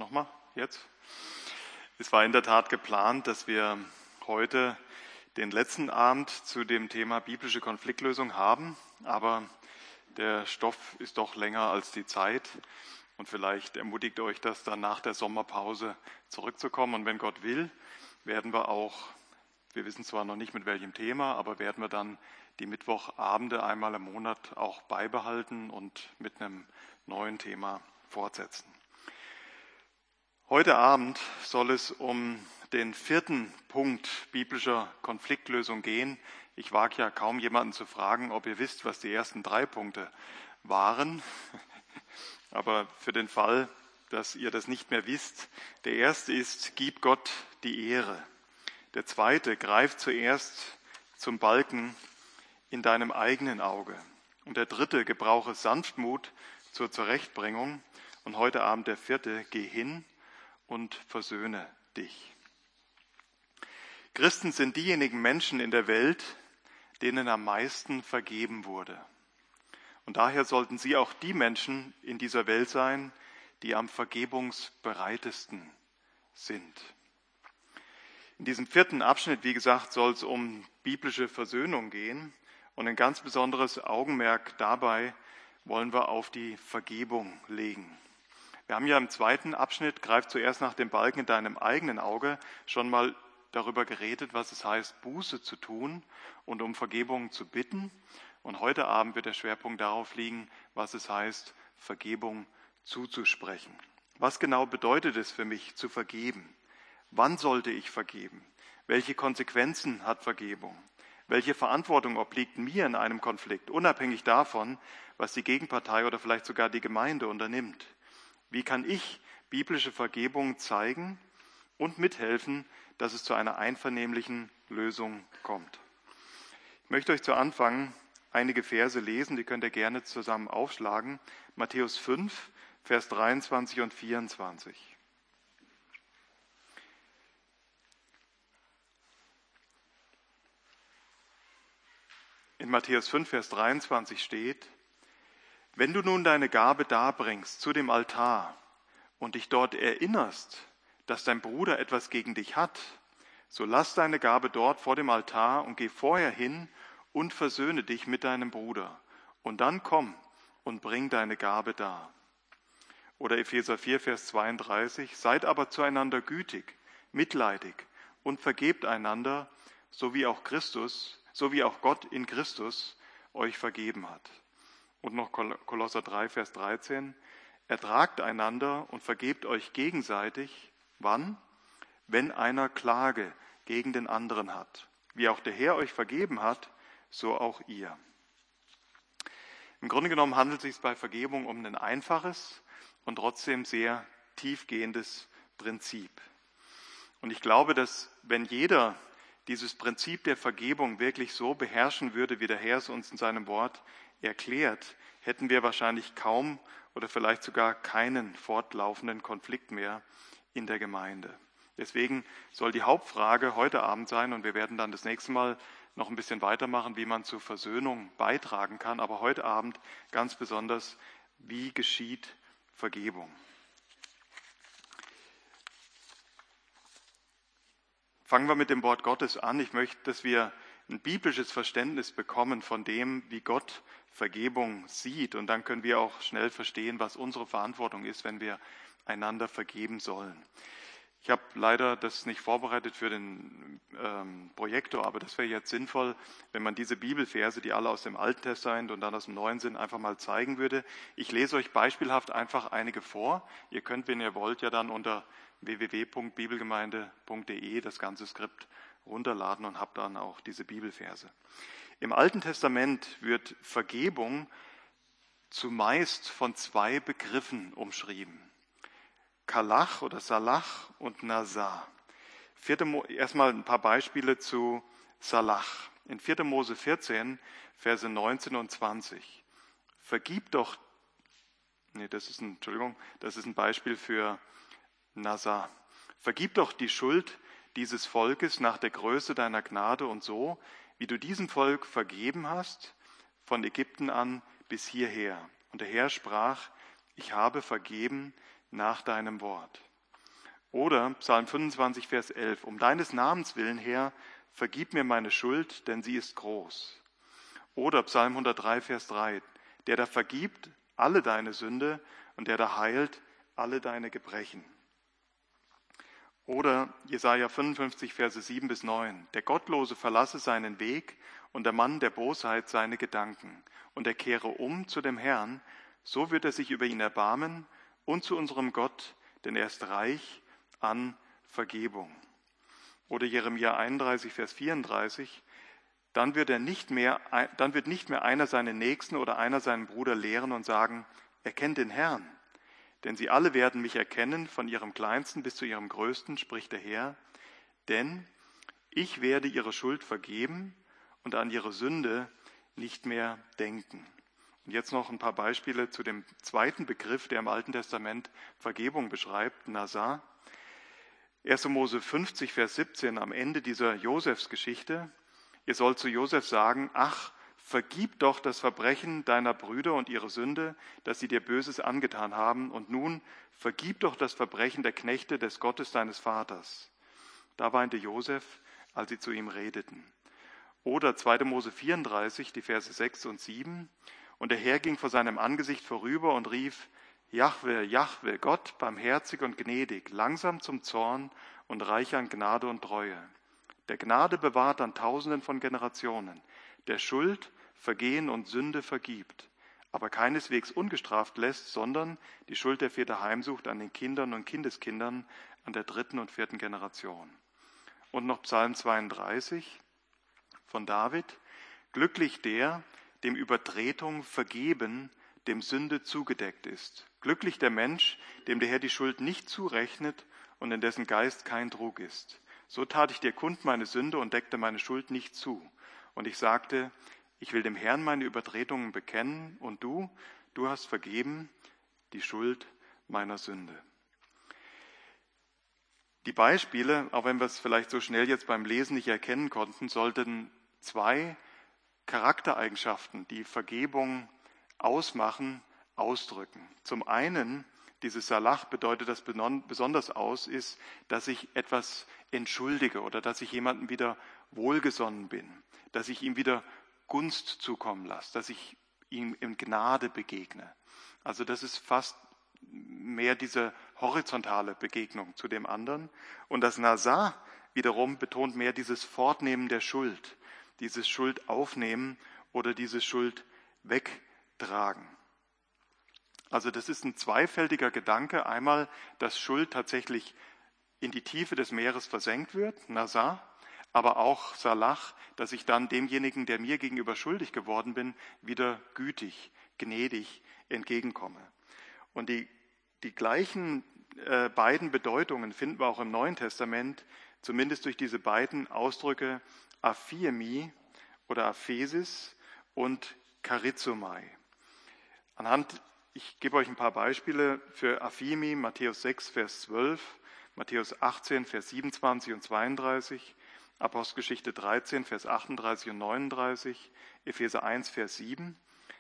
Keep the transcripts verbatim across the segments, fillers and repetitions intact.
Nochmal, jetzt. Es war in der Tat geplant, dass wir heute den letzten Abend zu dem Thema biblische Konfliktlösung haben, aber der Stoff ist doch länger als die Zeit und vielleicht ermutigt euch das dann nach der Sommerpause zurückzukommen. Und wenn Gott will, werden wir auch, wir wissen zwar noch nicht mit welchem Thema, aber werden wir dann die Mittwochabende einmal im Monat auch beibehalten und mit einem neuen Thema fortsetzen. Heute Abend soll es um den vierten Punkt biblischer Konfliktlösung gehen. Ich wage ja kaum jemanden zu fragen, ob ihr wisst, was die ersten drei Punkte waren. Aber für den Fall, dass ihr das nicht mehr wisst, der erste ist, gib Gott die Ehre. Der zweite, greif zuerst zum Balken in deinem eigenen Auge. Und der dritte, gebrauche Sanftmut zur Zurechtbringung. Und heute Abend der vierte, geh hin und versöhne dich. Christen sind diejenigen Menschen in der Welt, denen am meisten vergeben wurde. Und daher sollten sie auch die Menschen in dieser Welt sein, die am vergebungsbereitesten sind. In diesem vierten Abschnitt, wie gesagt, soll es um biblische Versöhnung gehen. Und ein ganz besonderes Augenmerk dabei wollen wir auf die Vergebung legen. Wir haben ja im zweiten Abschnitt, greif zuerst nach dem Balken in deinem eigenen Auge, schon mal darüber geredet, was es heißt, Buße zu tun und um Vergebung zu bitten. Und heute Abend wird der Schwerpunkt darauf liegen, was es heißt, Vergebung zuzusprechen. Was genau bedeutet es für mich, zu vergeben? Wann sollte ich vergeben? Welche Konsequenzen hat Vergebung? Welche Verantwortung obliegt mir in einem Konflikt, unabhängig davon, was die Gegenpartei oder vielleicht sogar die Gemeinde unternimmt? Wie kann ich biblische Vergebung zeigen und mithelfen, dass es zu einer einvernehmlichen Lösung kommt? Ich möchte euch zu Anfang einige Verse lesen, die könnt ihr gerne zusammen aufschlagen. Matthäus fünf, Vers dreiundzwanzig und vierundzwanzig. In Matthäus fünf, Vers dreiundzwanzig steht: Wenn du nun deine Gabe darbringst zu dem Altar und dich dort erinnerst, dass dein Bruder etwas gegen dich hat, so lass deine Gabe dort vor dem Altar und geh vorher hin und versöhne dich mit deinem Bruder. Und dann komm und bring deine Gabe dar. Oder Epheser vier, Vers zweiunddreißig: Seid aber zueinander gütig, mitleidig und vergebt einander, so wie auch Christus, so wie auch Gott in Christus euch vergeben hat. Und noch Kolosser drei, Vers dreizehn: Ertragt einander und vergebt euch gegenseitig. Wann? Wenn einer Klage gegen den anderen hat. Wie auch der Herr euch vergeben hat, so auch ihr. Im Grunde genommen handelt es sich bei Vergebung um ein einfaches und trotzdem sehr tiefgehendes Prinzip. Und ich glaube, dass wenn jeder dieses Prinzip der Vergebung wirklich so beherrschen würde, wie der Herr es uns in seinem Wort erklärt, hätten wir wahrscheinlich kaum oder vielleicht sogar keinen fortlaufenden Konflikt mehr in der Gemeinde. Deswegen soll die Hauptfrage heute Abend sein, und wir werden dann das nächste Mal noch ein bisschen weitermachen, wie man zur Versöhnung beitragen kann, aber heute Abend ganz besonders, wie geschieht Vergebung? Fangen wir mit dem Wort Gottes an. Ich möchte, dass wir ein biblisches Verständnis bekommen von dem, wie Gott Vergebung sieht. Und dann können wir auch schnell verstehen, was unsere Verantwortung ist, wenn wir einander vergeben sollen. Ich habe leider das nicht vorbereitet für den ähm, Projektor, aber das wäre jetzt sinnvoll, wenn man diese Bibelverse, die alle aus dem Alten Testament und dann aus dem Neuen sind, einfach mal zeigen würde. Ich lese euch beispielhaft einfach einige vor. Ihr könnt, wenn ihr wollt, ja dann unter w w w punkt bibelgemeinde punkt d e das ganze Skript runterladen und habt dann auch diese Bibelverse. Im Alten Testament wird Vergebung zumeist von zwei Begriffen umschrieben: Kalach oder Salach und Nasar. Erstmal ein paar Beispiele zu Salach. In vierter Mose vierzehn, Verse neunzehn und zwanzig. Vergib doch, nee, das ist ein, Entschuldigung, das ist ein Beispiel für Nasar. Vergib doch die Schuld dieses Volkes nach der Größe deiner Gnade und so, wie du diesem Volk vergeben hast, von Ägypten an bis hierher. Und der Herr sprach: Ich habe vergeben nach deinem Wort. Oder Psalm fünfundzwanzig, Vers elf, um deines Namens willen, Herr, vergib mir meine Schuld, denn sie ist groß. Oder Psalm hundertdrei, Vers drei, der da vergibt alle deine Sünde und der da heilt alle deine Gebrechen. Oder Jesaja fünfundfünfzig, Verse sieben bis neun, der Gottlose verlasse seinen Weg und der Mann der Bosheit seine Gedanken und er kehre um zu dem Herrn, so wird er sich über ihn erbarmen und zu unserem Gott, denn er ist reich an Vergebung. Oder Jeremia einunddreißig, Vers vierunddreißig, dann wird er nicht mehr, dann wird nicht mehr einer seinen Nächsten oder einer seinen Bruder lehren und sagen, erkennt den Herrn. Denn sie alle werden mich erkennen, von ihrem Kleinsten bis zu ihrem Größten, spricht der Herr. Denn ich werde ihre Schuld vergeben und an ihre Sünde nicht mehr denken. Und jetzt noch ein paar Beispiele zu dem zweiten Begriff, der im Alten Testament Vergebung beschreibt, Nasa. erster Mose fünfzig, Vers siebzehn, am Ende dieser Josefsgeschichte. Ihr sollt zu Josef sagen, ach, vergib doch das Verbrechen deiner Brüder und ihre Sünde, dass sie dir Böses angetan haben. Und nun vergib doch das Verbrechen der Knechte des Gottes deines Vaters. Da weinte Josef, als sie zu ihm redeten. Oder zweiter Mose vierunddreißig, die Verse sechs und sieben. Und der Herr ging vor seinem Angesicht vorüber und rief, Jahwe, Jahwe, Gott, barmherzig und gnädig, langsam zum Zorn und reich an Gnade und Treue. Der Gnade bewahrt an Tausenden von Generationen, der Schuld, Vergehen und Sünde vergibt, aber keineswegs ungestraft lässt, sondern die Schuld der Väter heimsucht an den Kindern und Kindeskindern, an der dritten und vierten Generation. Und noch Psalm zweiunddreißig von David, glücklich der, dem Übertretung vergeben, dem Sünde zugedeckt ist. Glücklich der Mensch, dem der Herr die Schuld nicht zurechnet und in dessen Geist kein Trug ist. So tat ich dir kund meine Sünde und deckte meine Schuld nicht zu. Und ich sagte, ich will dem Herrn meine Übertretungen bekennen und du, du hast vergeben die Schuld meiner Sünde. Die Beispiele, auch wenn wir es vielleicht so schnell jetzt beim Lesen nicht erkennen konnten, sollten zwei Charaktereigenschaften, die Vergebung ausmachen, ausdrücken. Zum einen, dieses Salach bedeutet das besonders aus, ist, dass ich etwas entschuldige oder dass ich jemandem wieder wohlgesonnen bin, dass ich ihm wieder Gunst zukommen lasse, dass ich ihm in Gnade begegne. Also das ist fast mehr diese horizontale Begegnung zu dem anderen. Und das Nasa wiederum betont mehr dieses Fortnehmen der Schuld, dieses Schuld aufnehmen oder diese Schuld wegtragen. Also das ist ein zweifältiger Gedanke. Einmal, dass Schuld tatsächlich in die Tiefe des Meeres versenkt wird, Nasa, aber auch Salach, dass ich dann demjenigen, der mir gegenüber schuldig geworden bin, wieder gütig, gnädig entgegenkomme. Und die, die gleichen äh, beiden Bedeutungen finden wir auch im Neuen Testament, zumindest durch diese beiden Ausdrücke Aphiemi oder Aphesis und Charizomai. Anhand, ich gebe euch ein paar Beispiele für Aphiemi, Matthäus sechs, Vers zwölf, Matthäus achtzehn, Vers siebenundzwanzig und zweiunddreißig, Apostelgeschichte dreizehn, Vers achtunddreißig und neununddreißig, Epheser eins, Vers sieben.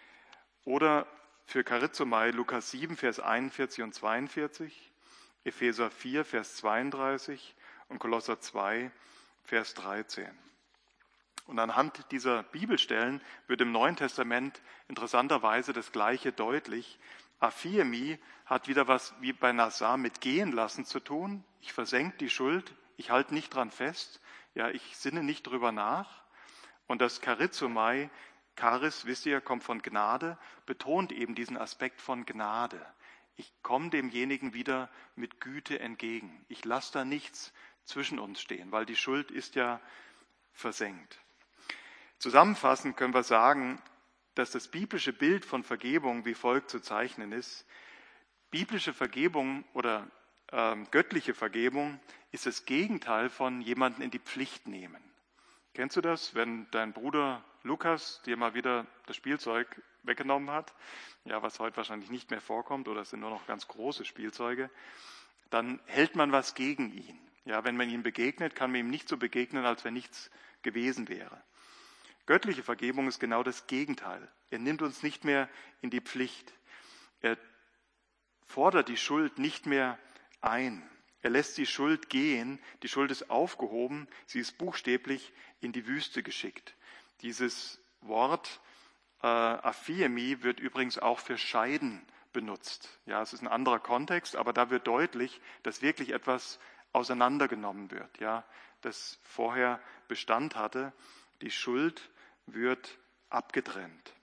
Oder für Charizomai Lukas sieben, Vers einundvierzig und zweiundvierzig, Epheser vier, Vers zweiunddreißig und Kolosser zwei, Vers dreizehn. Und anhand dieser Bibelstellen wird im Neuen Testament interessanterweise das Gleiche deutlich. Aphiemi hat wieder was wie bei Nasa mit gehen lassen zu tun. Ich versenke die Schuld, ich halte nicht dran fest, ja, ich sinne nicht drüber nach. Und das Charizomai, Charis, wisst ihr, kommt von Gnade, betont eben diesen Aspekt von Gnade. Ich komme demjenigen wieder mit Güte entgegen. Ich lasse da nichts zwischen uns stehen, weil die Schuld ist ja versenkt. Zusammenfassend können wir sagen, dass das biblische Bild von Vergebung wie folgt zu zeichnen ist. Biblische Vergebung oder äh, göttliche Vergebung ist das Gegenteil von jemanden in die Pflicht nehmen. Kennst du das, wenn dein Bruder Lukas dir mal wieder das Spielzeug weggenommen hat, ja, was heute wahrscheinlich nicht mehr vorkommt oder es sind nur noch ganz große Spielzeuge, dann hält man was gegen ihn. Ja, wenn man ihm begegnet, kann man ihm nicht so begegnen, als wenn nichts gewesen wäre. Göttliche Vergebung ist genau das Gegenteil. Er nimmt uns nicht mehr in die Pflicht. Er fordert die Schuld nicht mehr ein. Er lässt die Schuld gehen, die Schuld ist aufgehoben, sie ist buchstäblich in die Wüste geschickt. Dieses Wort äh, Aphiemi wird übrigens auch für Scheiden benutzt. Ja, es ist ein anderer Kontext, aber da wird deutlich, dass wirklich etwas auseinandergenommen wird, ja, das vorher Bestand hatte. Die Schuld wird abgetrennt.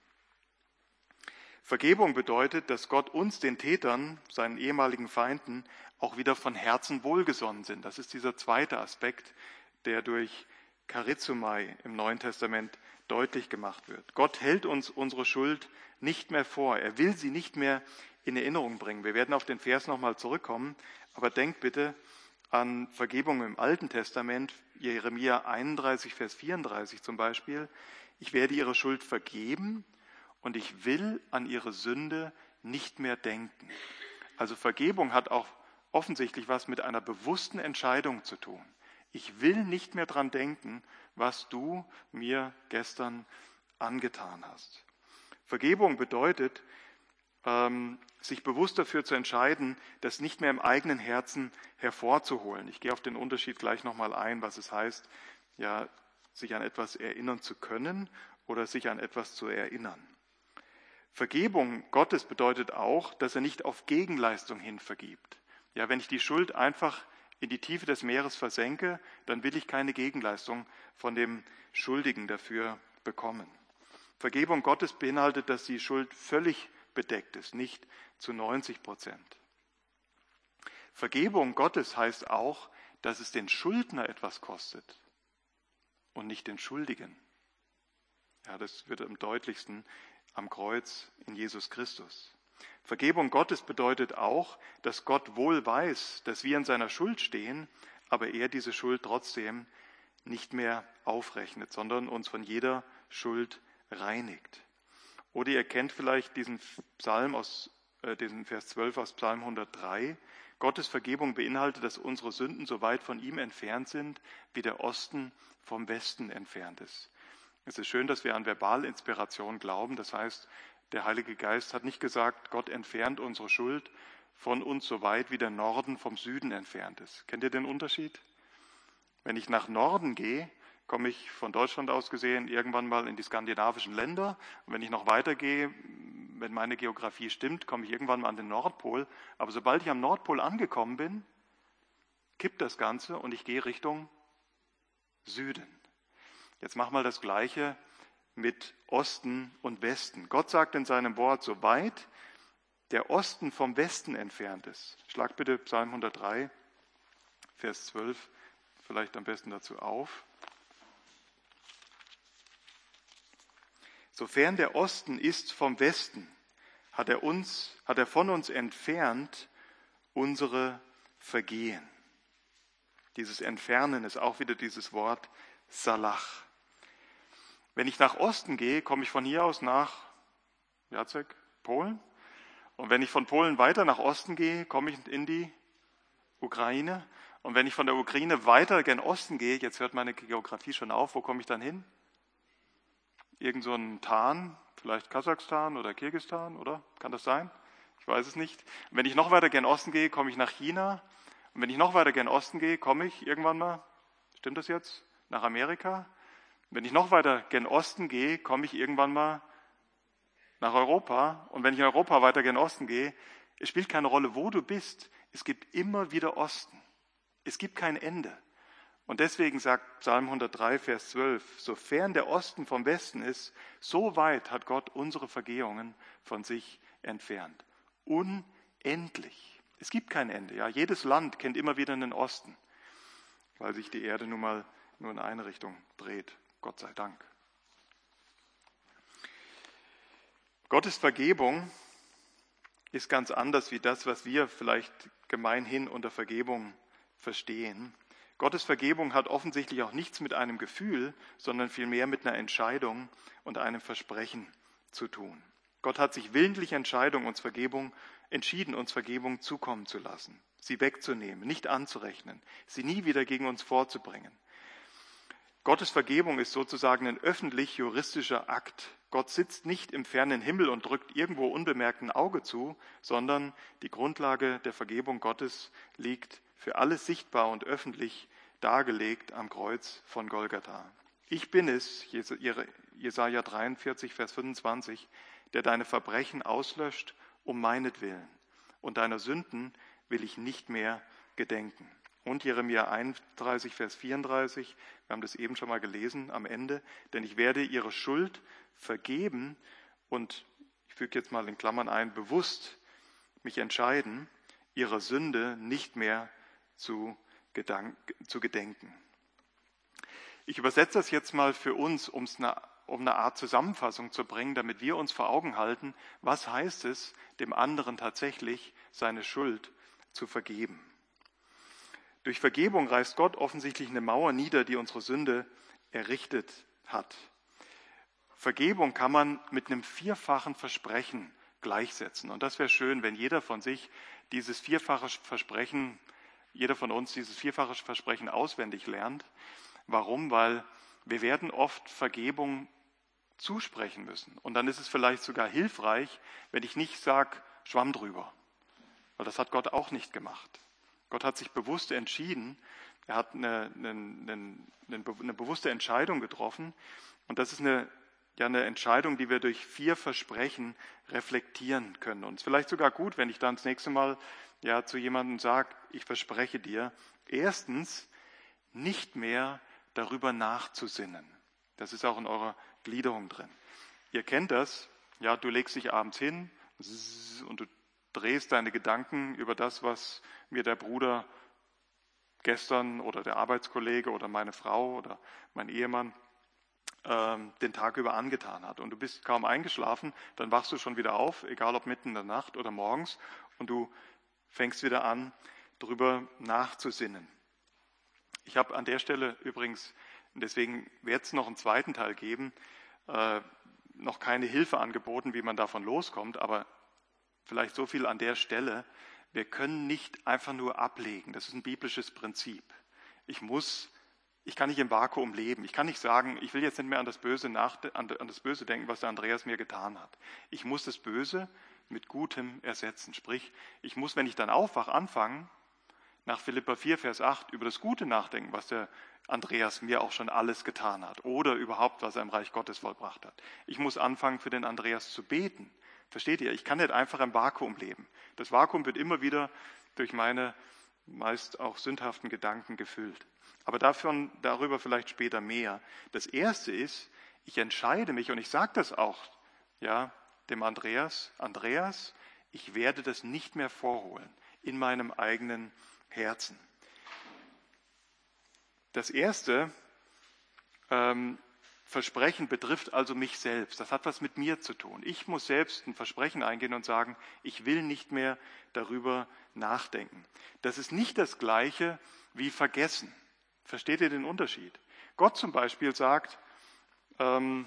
Vergebung bedeutet, dass Gott uns, den Tätern, seinen ehemaligen Feinden, auch wieder von Herzen wohlgesonnen sind. Das ist dieser zweite Aspekt, der durch Charizomai im Neuen Testament deutlich gemacht wird. Gott hält uns unsere Schuld nicht mehr vor. Er will sie nicht mehr in Erinnerung bringen. Wir werden auf den Vers nochmal zurückkommen, aber denkt bitte an Vergebung im Alten Testament, Jeremia einunddreißig, Vers vierunddreißig zum Beispiel. Ich werde ihre Schuld vergeben und ich will an ihre Sünde nicht mehr denken. Also Vergebung hat auch offensichtlich was mit einer bewussten Entscheidung zu tun. Ich will nicht mehr dran denken, was du mir gestern angetan hast. Vergebung bedeutet, ähm, sich bewusst dafür zu entscheiden, das nicht mehr im eigenen Herzen hervorzuholen. Ich gehe auf den Unterschied gleich nochmal ein, was es heißt, ja, sich an etwas erinnern zu können oder sich an etwas zu erinnern. Vergebung Gottes bedeutet auch, dass er nicht auf Gegenleistung hin vergibt. Ja, wenn ich die Schuld einfach in die Tiefe des Meeres versenke, dann will ich keine Gegenleistung von dem Schuldigen dafür bekommen. Vergebung Gottes beinhaltet, dass die Schuld völlig bedeckt ist, nicht zu neunzig Prozent. Vergebung Gottes heißt auch, dass es den Schuldner etwas kostet und nicht den Schuldigen. Ja, das wird am deutlichsten am Kreuz in Jesus Christus. Vergebung Gottes bedeutet auch, dass Gott wohl weiß, dass wir in seiner Schuld stehen, aber er diese Schuld trotzdem nicht mehr aufrechnet, sondern uns von jeder Schuld reinigt. Oder ihr kennt vielleicht diesen Psalm aus, äh, diesen Vers zwölf aus Psalm hundertdrei. Gottes Vergebung beinhaltet, dass unsere Sünden so weit von ihm entfernt sind, wie der Osten vom Westen entfernt ist. Es ist schön, dass wir an Verbalinspiration glauben. Das heißt, der Heilige Geist hat nicht gesagt, Gott entfernt unsere Schuld von uns so weit, wie der Norden vom Süden entfernt ist. Kennt ihr den Unterschied? Wenn ich nach Norden gehe, komme ich von Deutschland aus gesehen irgendwann mal in die skandinavischen Länder. Und wenn ich noch weitergehe, wenn meine Geografie stimmt, komme ich irgendwann mal an den Nordpol. Aber sobald ich am Nordpol angekommen bin, kippt das Ganze und ich gehe Richtung Süden. Jetzt mach mal das Gleiche mit Osten und Westen. Gott sagt in seinem Wort, so weit der Osten vom Westen entfernt ist. Schlag bitte Psalm hundertdrei, Vers zwölf, vielleicht am besten dazu auf. Sofern der Osten ist vom Westen, hat er uns, hat er von uns entfernt unsere Vergehen. Dieses Entfernen ist auch wieder dieses Wort Salach. Wenn ich nach Osten gehe, komme ich von hier aus nach Jacek, Polen. Und wenn ich von Polen weiter nach Osten gehe, komme ich in die Ukraine. Und wenn ich von der Ukraine weiter gen Osten gehe, jetzt hört meine Geografie schon auf, wo komme ich dann hin? Irgend so ein Tarn, vielleicht Kasachstan oder Kirgisistan, oder? Kann das sein? Ich weiß es nicht. Und wenn ich noch weiter gen Osten gehe, komme ich nach China. Und wenn ich noch weiter gen Osten gehe, komme ich irgendwann mal, stimmt das jetzt, nach Amerika? Wenn ich noch weiter gen Osten gehe, komme ich irgendwann mal nach Europa. Und wenn ich in Europa weiter gen Osten gehe, es spielt keine Rolle, wo du bist. Es gibt immer wieder Osten. Es gibt kein Ende. Und deswegen sagt Psalm hundertdrei, Vers zwölf, sofern der Osten vom Westen ist, so weit hat Gott unsere Vergehungen von sich entfernt. Unendlich. Es gibt kein Ende. Ja? Jedes Land kennt immer wieder einen Osten, weil sich die Erde nun mal nur in eine Richtung dreht. Gott sei Dank. Gottes Vergebung ist ganz anders wie das, was wir vielleicht gemeinhin unter Vergebung verstehen. Gottes Vergebung hat offensichtlich auch nichts mit einem Gefühl, sondern vielmehr mit einer Entscheidung und einem Versprechen zu tun. Gott hat sich willentlich Entscheidung, uns Vergebung, entschieden, uns Vergebung zukommen zu lassen, sie wegzunehmen, nicht anzurechnen, sie nie wieder gegen uns vorzubringen. Gottes Vergebung ist sozusagen ein öffentlich-juristischer Akt. Gott sitzt nicht im fernen Himmel und drückt irgendwo unbemerkt ein Auge zu, sondern die Grundlage der Vergebung Gottes liegt für alles sichtbar und öffentlich dargelegt am Kreuz von Golgatha. Ich bin es, Jesaja dreiundvierzig, Vers fünfundzwanzig, der deine Verbrechen auslöscht um meinetwillen. Und deiner Sünden will ich nicht mehr gedenken. Und Jeremia einunddreißig, Vers vierunddreißig, wir haben das eben schon mal gelesen am Ende, denn ich werde ihre Schuld vergeben und, ich füge jetzt mal in Klammern ein, bewusst mich entscheiden, ihre Sünde nicht mehr zu, gedank- zu gedenken. Ich übersetze das jetzt mal für uns, um es eine, um eine Art Zusammenfassung zu bringen, damit wir uns vor Augen halten, was heißt es, dem anderen tatsächlich seine Schuld zu vergeben. Durch Vergebung reißt Gott offensichtlich eine Mauer nieder, die unsere Sünde errichtet hat. Vergebung kann man mit einem vierfachen Versprechen gleichsetzen. Und das wäre schön, wenn jeder von sich dieses vierfache Versprechen, jeder von uns dieses vierfache Versprechen auswendig lernt. Warum? Weil wir werden oft Vergebung zusprechen müssen. Und dann ist es vielleicht sogar hilfreich, wenn ich nicht sage, Schwamm drüber. Weil das hat Gott auch nicht gemacht. Gott hat sich bewusst entschieden, er hat eine, eine, eine, eine bewusste Entscheidung getroffen. Und das ist eine, ja, eine Entscheidung, die wir durch vier Versprechen reflektieren können. Und es ist vielleicht sogar gut, wenn ich dann das nächste Mal ja, zu jemandem sage, ich verspreche dir, erstens, nicht mehr darüber nachzusinnen. Das ist auch in eurer Gliederung drin. Ihr kennt das, ja, du legst dich abends hin und du drehst deine Gedanken über das, was mir der Bruder gestern oder der Arbeitskollege oder meine Frau oder mein Ehemann ähm, den Tag über angetan hat. Und du bist kaum eingeschlafen, dann wachst du schon wieder auf, egal ob mitten in der Nacht oder morgens, und du fängst wieder an, darüber nachzusinnen. Ich habe an der Stelle übrigens, deswegen wird es noch einen zweiten Teil geben, äh, noch keine Hilfe angeboten, wie man davon loskommt, aber vielleicht so viel an der Stelle, wir können nicht einfach nur ablegen. Das ist ein biblisches Prinzip. Ich muss, ich kann nicht im Vakuum leben. Ich kann nicht sagen, ich will jetzt nicht mehr an das Böse nach, an das Böse denken, was der Andreas mir getan hat. Ich muss das Böse mit Gutem ersetzen. Sprich, ich muss, wenn ich dann aufwache, anfangen, nach Philipper vier, Vers acht, über das Gute nachdenken, was der Andreas mir auch schon alles getan hat oder überhaupt, was er im Reich Gottes vollbracht hat. Ich muss anfangen, für den Andreas zu beten. Versteht ihr? Ich kann nicht einfach im Vakuum leben. Das Vakuum wird immer wieder durch meine meist auch sündhaften Gedanken gefüllt. Aber davon, darüber vielleicht später mehr. Das Erste ist, ich entscheide mich, und ich sage das auch ja, dem Andreas, Andreas, ich werde das nicht mehr vorholen in meinem eigenen Herzen. Das Erste, ähm, Versprechen betrifft also mich selbst. Das hat was mit mir zu tun. Ich muss selbst ein Versprechen eingehen und sagen, ich will nicht mehr darüber nachdenken. Das ist nicht das Gleiche wie vergessen. Versteht ihr den Unterschied? Gott zum Beispiel sagt, ähm,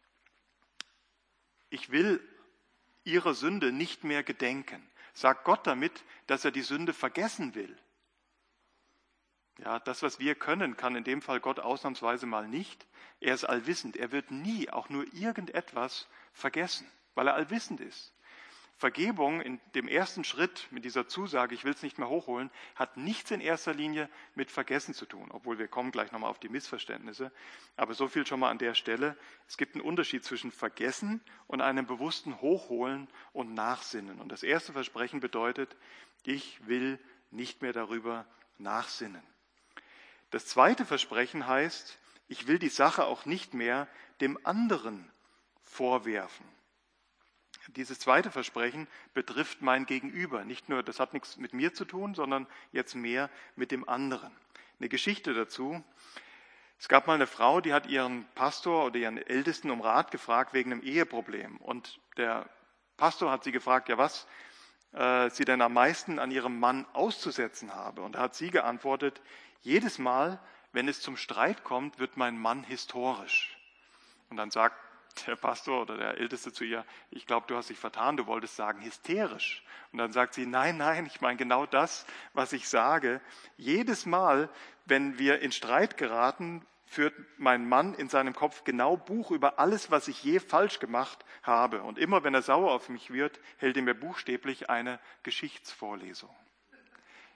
ich will ihre Sünde nicht mehr gedenken. Sagt Gott damit, dass er die Sünde vergessen will? Ja, das, was wir können, kann in dem Fall Gott ausnahmsweise mal nicht. Er ist allwissend. Er wird nie auch nur irgendetwas vergessen, weil er allwissend ist. Vergebung in dem ersten Schritt mit dieser Zusage, ich will es nicht mehr hochholen, hat nichts in erster Linie mit Vergessen zu tun, obwohl wir kommen gleich nochmal auf die Missverständnisse. Aber so viel schon mal an der Stelle. Es gibt einen Unterschied zwischen Vergessen und einem bewussten Hochholen und Nachsinnen. Und das erste Versprechen bedeutet, ich will nicht mehr darüber nachsinnen. Das zweite Versprechen heißt, ich will die Sache auch nicht mehr dem anderen vorwerfen. Dieses zweite Versprechen betrifft mein Gegenüber. Nicht nur, das hat nichts mit mir zu tun, sondern jetzt mehr mit dem anderen. Eine Geschichte dazu. Es gab mal eine Frau, die hat ihren Pastor oder ihren Ältesten um Rat gefragt wegen einem Eheproblem. Und der Pastor hat sie gefragt, ja was äh, sie denn am meisten an ihrem Mann auszusetzen habe. Und da hat sie geantwortet, jedes Mal, wenn es zum Streit kommt, wird mein Mann historisch. Und dann sagt der Pastor oder der Älteste zu ihr, ich glaube, du hast dich vertan, du wolltest sagen hysterisch. Und dann sagt sie, nein, nein, ich meine genau das, was ich sage. Jedes Mal, wenn wir in Streit geraten, führt mein Mann in seinem Kopf genau Buch über alles, was ich je falsch gemacht habe. Und immer, wenn er sauer auf mich wird, hält er mir buchstäblich eine Geschichtsvorlesung.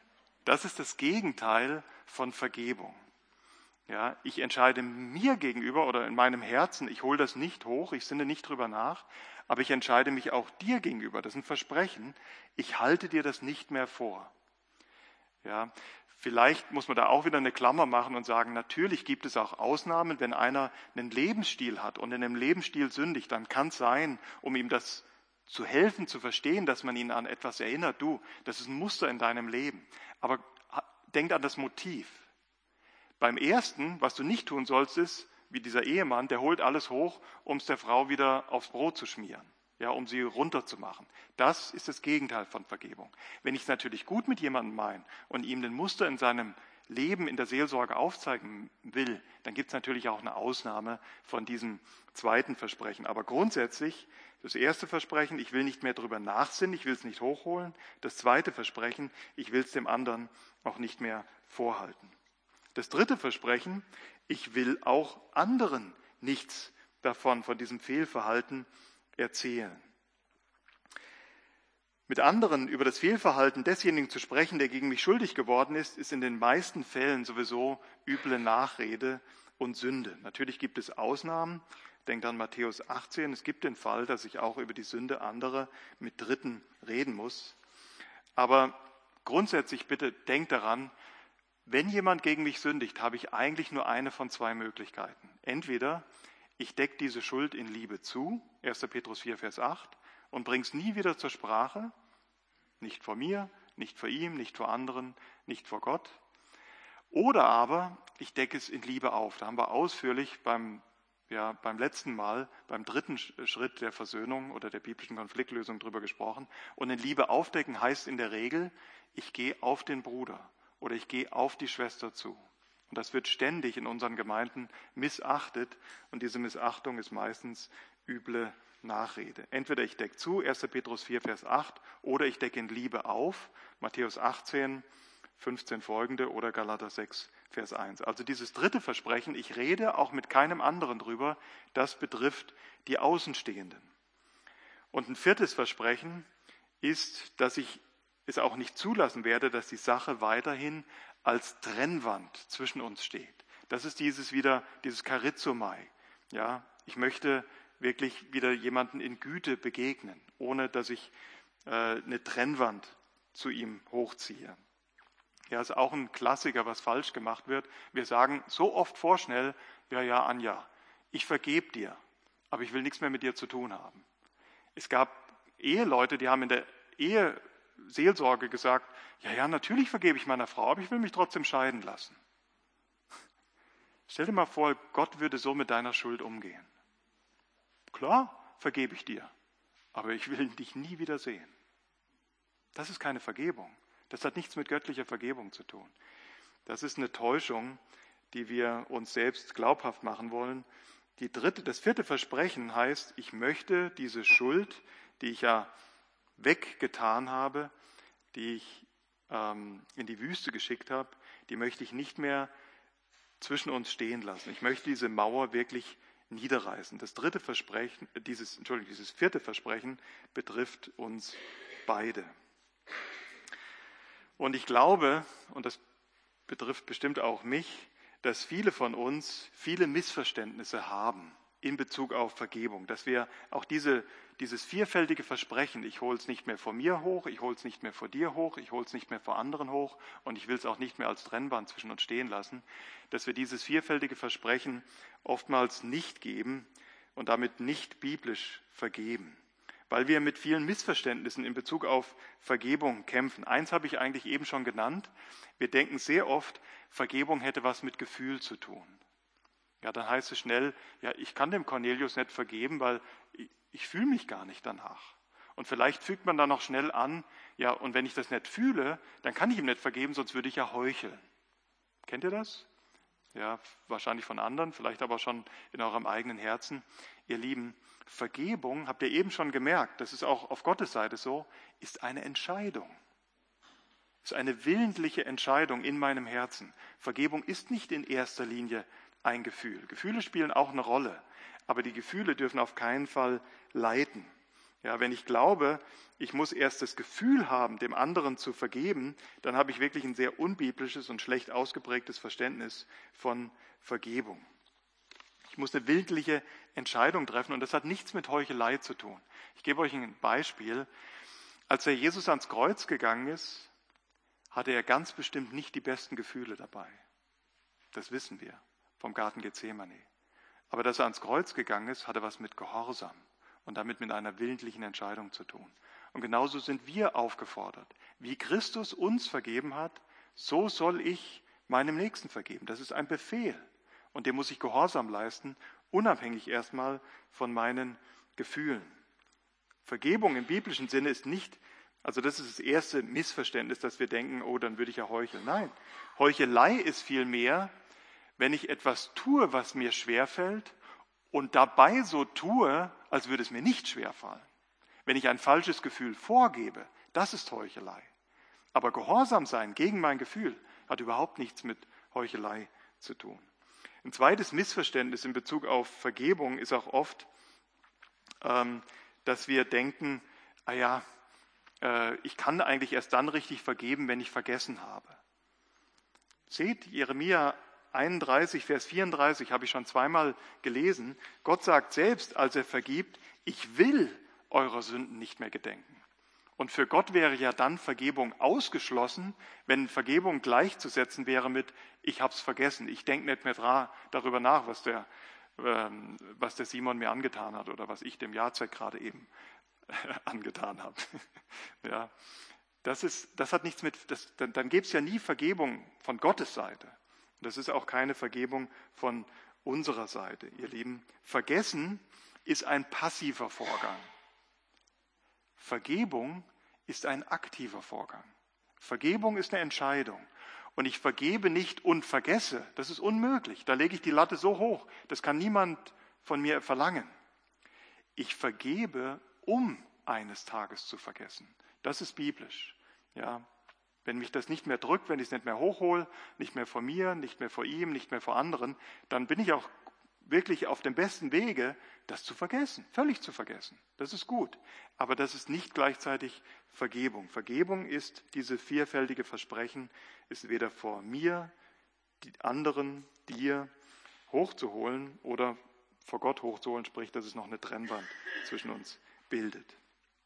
Das ist das Gegenteil von Vergebung. Ja, ich entscheide mir gegenüber oder in meinem Herzen, ich hole das nicht hoch, ich sinne nicht drüber nach, aber ich entscheide mich auch dir gegenüber, das ist ein Versprechen, ich halte dir das nicht mehr vor. Ja, vielleicht muss man da auch wieder eine Klammer machen und sagen, natürlich gibt es auch Ausnahmen, wenn einer einen Lebensstil hat und in einem Lebensstil sündigt, dann kann es sein, um ihm das zu helfen, zu verstehen, dass man ihn an etwas erinnert, du, das ist ein Muster in deinem Leben, aber denk an das Motiv. Beim ersten, was du nicht tun sollst, ist, wie dieser Ehemann, der holt alles hoch, um es der Frau wieder aufs Brot zu schmieren, ja, um sie runterzumachen. Das ist das Gegenteil von Vergebung. Wenn ich es natürlich gut mit jemandem meine und ihm den Muster in seinem Leben in der Seelsorge aufzeigen will, dann gibt es natürlich auch eine Ausnahme von diesem zweiten Versprechen. Aber grundsätzlich, das erste Versprechen, ich will nicht mehr drüber nachsinnen, ich will es nicht hochholen. Das zweite Versprechen, ich will es dem anderen auch nicht mehr vorhalten. Das dritte Versprechen, ich will auch anderen nichts davon, von diesem Fehlverhalten erzählen. Mit anderen über das Fehlverhalten desjenigen zu sprechen, der gegen mich schuldig geworden ist, ist in den meisten Fällen sowieso üble Nachrede und Sünde. Natürlich gibt es Ausnahmen. Denkt an Matthäus achtzehn. Es gibt den Fall, dass ich auch über die Sünde anderer mit Dritten reden muss. Aber grundsätzlich bitte denkt daran, wenn jemand gegen mich sündigt, habe ich eigentlich nur eine von zwei Möglichkeiten. Entweder ich decke diese Schuld in Liebe zu, erster Petrus vier, Vers acht, und bringe es nie wieder zur Sprache, nicht vor mir, nicht vor ihm, nicht vor anderen, nicht vor Gott. Oder aber ich decke es in Liebe auf. Da haben wir ausführlich beim, ja, beim letzten Mal, beim dritten Schritt der Versöhnung oder der biblischen Konfliktlösung drüber gesprochen. Und in Liebe aufdecken heißt in der Regel, ich gehe auf den Bruder oder ich gehe auf die Schwester zu. Und das wird ständig in unseren Gemeinden missachtet. Und diese Missachtung ist meistens üble Nachrede. Entweder ich decke zu, erster Petrus vier, Vers acht, oder ich decke in Liebe auf, Matthäus achtzehn, fünfzehn folgende oder Galater sechs, Vers eins. Also dieses dritte Versprechen, ich rede auch mit keinem anderen drüber, das betrifft die Außenstehenden. Und ein viertes Versprechen ist, dass ich es auch nicht zulassen werde, dass die Sache weiterhin als Trennwand zwischen uns steht. Das ist dieses wieder, dieses Charizomai. Ja, ich möchte wirklich wieder jemanden in Güte begegnen, ohne dass ich äh, eine Trennwand zu ihm hochziehe. Ja, ist auch ein Klassiker, was falsch gemacht wird. Wir sagen so oft vorschnell, ja, ja, Anja, ich vergebe dir, aber ich will nichts mehr mit dir zu tun haben. Es gab Eheleute, die haben in der Eheseelsorge gesagt, ja, ja, natürlich vergebe ich meiner Frau, aber ich will mich trotzdem scheiden lassen. Stell dir mal vor, Gott würde so mit deiner Schuld umgehen. Klar, vergebe ich dir, aber ich will dich nie wieder sehen. Das ist keine Vergebung. Das hat nichts mit göttlicher Vergebung zu tun. Das ist eine Täuschung, die wir uns selbst glaubhaft machen wollen. Die dritte, das vierte Versprechen heißt, ich möchte diese Schuld, die ich ja weggetan habe, die ich ähm, in die Wüste geschickt habe, die möchte ich nicht mehr zwischen uns stehen lassen. Ich möchte diese Mauer wirklich niederreißen. Das dritte Versprechen, dieses, Entschuldigung, dieses vierte Versprechen betrifft uns beide. Und ich glaube, und das betrifft bestimmt auch mich, dass viele von uns viele Missverständnisse haben in Bezug auf Vergebung, dass wir auch diese, dieses vielfältige Versprechen, ich hole es nicht mehr vor mir hoch, ich hole es nicht mehr vor dir hoch, ich hole es nicht mehr vor anderen hoch und ich will es auch nicht mehr als Trennwand zwischen uns stehen lassen, dass wir dieses vielfältige Versprechen oftmals nicht geben und damit nicht biblisch vergeben, weil wir mit vielen Missverständnissen in Bezug auf Vergebung kämpfen. Eins habe ich eigentlich eben schon genannt. Wir denken sehr oft, Vergebung hätte was mit Gefühl zu tun. Ja, dann heißt es schnell, ja, ich kann dem Cornelius nicht vergeben, weil ich, ich fühle mich gar nicht danach. Und vielleicht fügt man dann noch schnell an, ja, und wenn ich das nicht fühle, dann kann ich ihm nicht vergeben, sonst würde ich ja heucheln. Kennt ihr das? Ja, wahrscheinlich von anderen, vielleicht aber schon in eurem eigenen Herzen. Ihr Lieben, Vergebung, habt ihr eben schon gemerkt, das ist auch auf Gottes Seite so, ist eine Entscheidung. Ist eine willentliche Entscheidung in meinem Herzen. Vergebung ist nicht in erster Linie ein Gefühl. Gefühle spielen auch eine Rolle, aber die Gefühle dürfen auf keinen Fall leiten. Ja, wenn ich glaube, ich muss erst das Gefühl haben, dem anderen zu vergeben, dann habe ich wirklich ein sehr unbiblisches und schlecht ausgeprägtes Verständnis von Vergebung. Ich muss eine willentliche Entscheidung treffen und das hat nichts mit Heuchelei zu tun. Ich gebe euch ein Beispiel. Als der Jesus ans Kreuz gegangen ist, hatte er ganz bestimmt nicht die besten Gefühle dabei. Das wissen wir vom Garten Gethsemane. Aber dass er ans Kreuz gegangen ist, hatte was mit Gehorsam und damit mit einer willentlichen Entscheidung zu tun. Und genauso sind wir aufgefordert. Wie Christus uns vergeben hat, so soll ich meinem Nächsten vergeben. Das ist ein Befehl. Und dem muss ich Gehorsam leisten, unabhängig erstmal von meinen Gefühlen. Vergebung im biblischen Sinne ist nicht, also das ist das erste Missverständnis, dass wir denken, oh, dann würde ich ja heucheln. Nein, Heuchelei ist vielmehr, wenn ich etwas tue, was mir schwerfällt und dabei so tue, als würde es mir nicht schwerfallen. Wenn ich ein falsches Gefühl vorgebe, das ist Heuchelei. Aber Gehorsam sein gegen mein Gefühl hat überhaupt nichts mit Heuchelei zu tun. Ein zweites Missverständnis in Bezug auf Vergebung ist auch oft, ähm, dass wir denken, ah ja, äh, ich kann eigentlich erst dann richtig vergeben, wenn ich vergessen habe. Seht, Jeremia einunddreißig, Vers vierunddreißig habe ich schon zweimal gelesen. Gott sagt selbst, als er vergibt, ich will eurer Sünden nicht mehr gedenken. Und für Gott wäre ja dann Vergebung ausgeschlossen, wenn Vergebung gleichzusetzen wäre mit, ich habe es vergessen, ich denke nicht mehr dra- darüber nach, was der, ähm, was der Simon mir angetan hat oder was ich dem Jacek gerade eben angetan habe. Ja, das, ist, das hat nichts mit, das, dann, dann gäbe es ja nie Vergebung von Gottes Seite. Das ist auch keine Vergebung von unserer Seite, ihr Lieben. Vergessen ist ein passiver Vorgang. Vergebung ist ein aktiver Vorgang. Vergebung ist eine Entscheidung. Und ich vergebe nicht und vergesse. Das ist unmöglich. Da lege ich die Latte so hoch. Das kann niemand von mir verlangen. Ich vergebe, um eines Tages zu vergessen. Das ist biblisch. Ja, wenn mich das nicht mehr drückt, wenn ich es nicht mehr hochhole, nicht mehr vor mir, nicht mehr vor ihm, nicht mehr vor anderen, dann bin ich auch wirklich auf dem besten Wege, das zu vergessen, völlig zu vergessen. Das ist gut. Aber das ist nicht gleichzeitig Vergebung. Vergebung ist diese vielfältige Versprechen, ist weder vor mir, die anderen, dir hochzuholen oder vor Gott hochzuholen, sprich, dass es noch eine Trennwand zwischen uns bildet.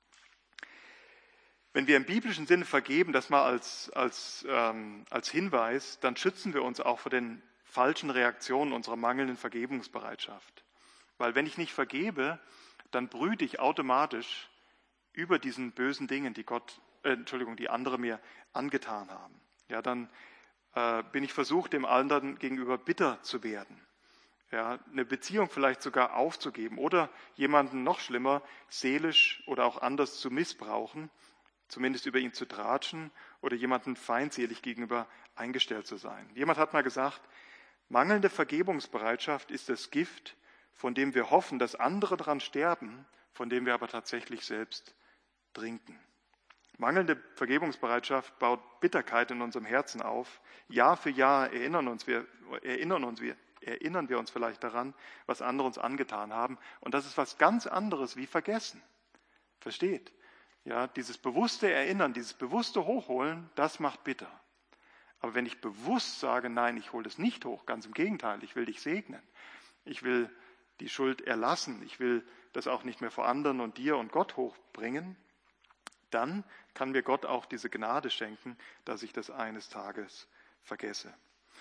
Wenn wir im biblischen Sinne vergeben, das mal als, als, ähm, als Hinweis, dann schützen wir uns auch vor den falschen Reaktionen unserer mangelnden Vergebungsbereitschaft. Weil wenn ich nicht vergebe, dann brüte ich automatisch über diesen bösen Dingen, die Gott, äh, Entschuldigung, die andere mir angetan haben. Ja, dann äh, bin ich versucht, dem anderen gegenüber bitter zu werden. Ja, eine Beziehung vielleicht sogar aufzugeben oder jemanden noch schlimmer, seelisch oder auch anders zu missbrauchen, zumindest über ihn zu tratschen oder jemanden feindselig gegenüber eingestellt zu sein. Jemand hat mal gesagt, mangelnde Vergebungsbereitschaft ist das Gift, von dem wir hoffen, dass andere daran sterben, von dem wir aber tatsächlich selbst trinken. Mangelnde Vergebungsbereitschaft baut Bitterkeit in unserem Herzen auf. Jahr für Jahr erinnern, uns wir, erinnern, uns wir, erinnern wir uns vielleicht daran, was andere uns angetan haben. Und das ist was ganz anderes wie vergessen. Versteht? Ja, dieses bewusste Erinnern, dieses bewusste Hochholen, das macht bitter. Aber wenn ich bewusst sage, nein, ich hole es nicht hoch, ganz im Gegenteil, ich will dich segnen. Ich will die Schuld erlassen. Ich will das auch nicht mehr vor anderen und dir und Gott hochbringen. Dann kann mir Gott auch diese Gnade schenken, dass ich das eines Tages vergesse.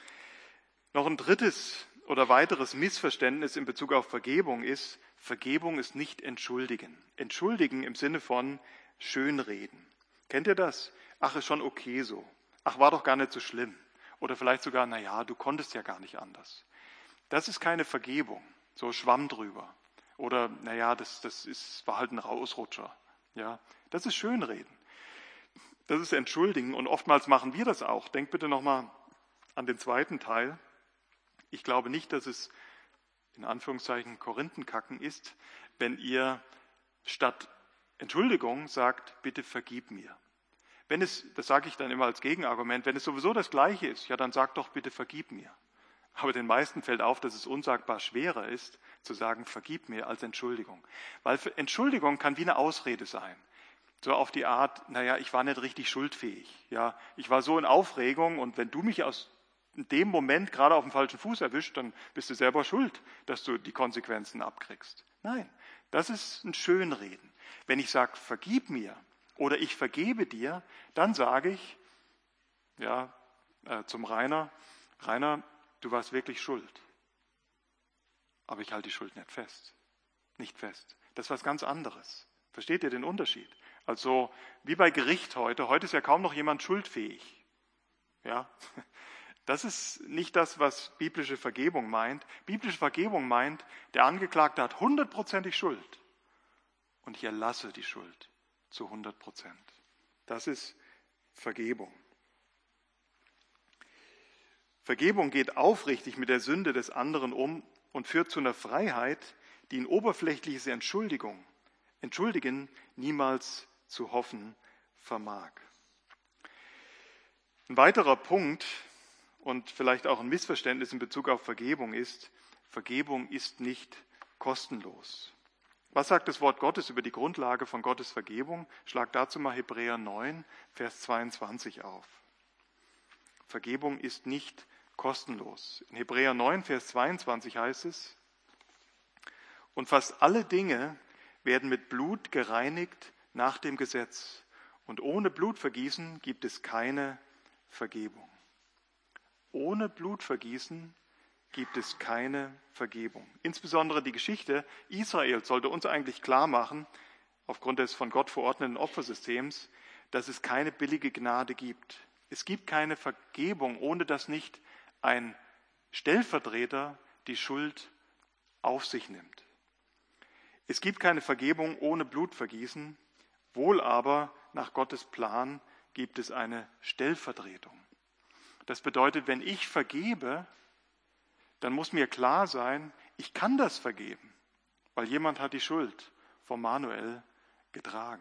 Noch ein drittes oder weiteres Missverständnis in Bezug auf Vergebung ist, Vergebung ist nicht entschuldigen. Entschuldigen im Sinne von schönreden. Kennt ihr das? Ach, ist schon okay so. Ach, war doch gar nicht so schlimm. Oder vielleicht sogar, na ja, du konntest ja gar nicht anders. Das ist keine Vergebung. So Schwamm drüber. Oder, na ja, das, das ist, war halt ein Ausrutscher. Ja, das ist Schönreden. Das ist Entschuldigen. Und oftmals machen wir das auch. Denkt bitte nochmal an den zweiten Teil. Ich glaube nicht, dass es in Anführungszeichen Korinthenkacken ist, wenn ihr statt Entschuldigung sagt, bitte vergib mir. Wenn es, das sage ich dann immer als Gegenargument, wenn es sowieso das Gleiche ist, ja dann sag doch bitte vergib mir. Aber den meisten fällt auf, dass es unsagbar schwerer ist, zu sagen, vergib mir, als Entschuldigung. Weil Entschuldigung kann wie eine Ausrede sein. So auf die Art, naja, ich war nicht richtig schuldfähig. Ja, ich war so in Aufregung und wenn du mich aus dem Moment gerade auf dem falschen Fuß erwischt, dann bist du selber schuld, dass du die Konsequenzen abkriegst. Nein, das ist ein Schönreden. Wenn ich sage, vergib mir oder ich vergebe dir, dann sage ich ja, äh, zum Rainer, Rainer, du warst wirklich schuld. Aber ich halte die Schuld nicht fest. Nicht fest. Das ist was ganz anderes. Versteht ihr den Unterschied? Also wie bei Gericht heute. Heute ist ja kaum noch jemand schuldfähig. Ja, das ist nicht das, was biblische Vergebung meint. Biblische Vergebung meint, der Angeklagte hat hundertprozentig Schuld. Und ich erlasse die Schuld zu hundert Prozent. Das ist Vergebung. Vergebung geht aufrichtig mit der Sünde des anderen um und führt zu einer Freiheit, die in oberflächliches Entschuldigung, Entschuldigen niemals zu hoffen vermag. Ein weiterer Punkt und vielleicht auch ein Missverständnis in Bezug auf Vergebung ist, Vergebung ist nicht kostenlos. Was sagt das Wort Gottes über die Grundlage von Gottes Vergebung? Schlag dazu mal Hebräer neun, Vers zweiundzwanzig auf. Vergebung ist nicht kostenlos. In Hebräer neun, Vers zweiundzwanzig heißt es, und fast alle Dinge werden mit Blut gereinigt nach dem Gesetz. Und ohne Blutvergießen gibt es keine Vergebung. Ohne Blutvergießen gibt es keine Vergebung. Insbesondere die Geschichte Israels sollte uns eigentlich klar machen, aufgrund des von Gott verordneten Opfersystems, dass es keine billige Gnade gibt. Es gibt keine Vergebung, ohne dass nicht ein Stellvertreter die Schuld auf sich nimmt. Es gibt keine Vergebung ohne Blutvergießen, wohl aber nach Gottes Plan gibt es eine Stellvertretung. Das bedeutet, wenn ich vergebe, dann muss mir klar sein, ich kann das vergeben, weil jemand hat die Schuld von Manuel getragen.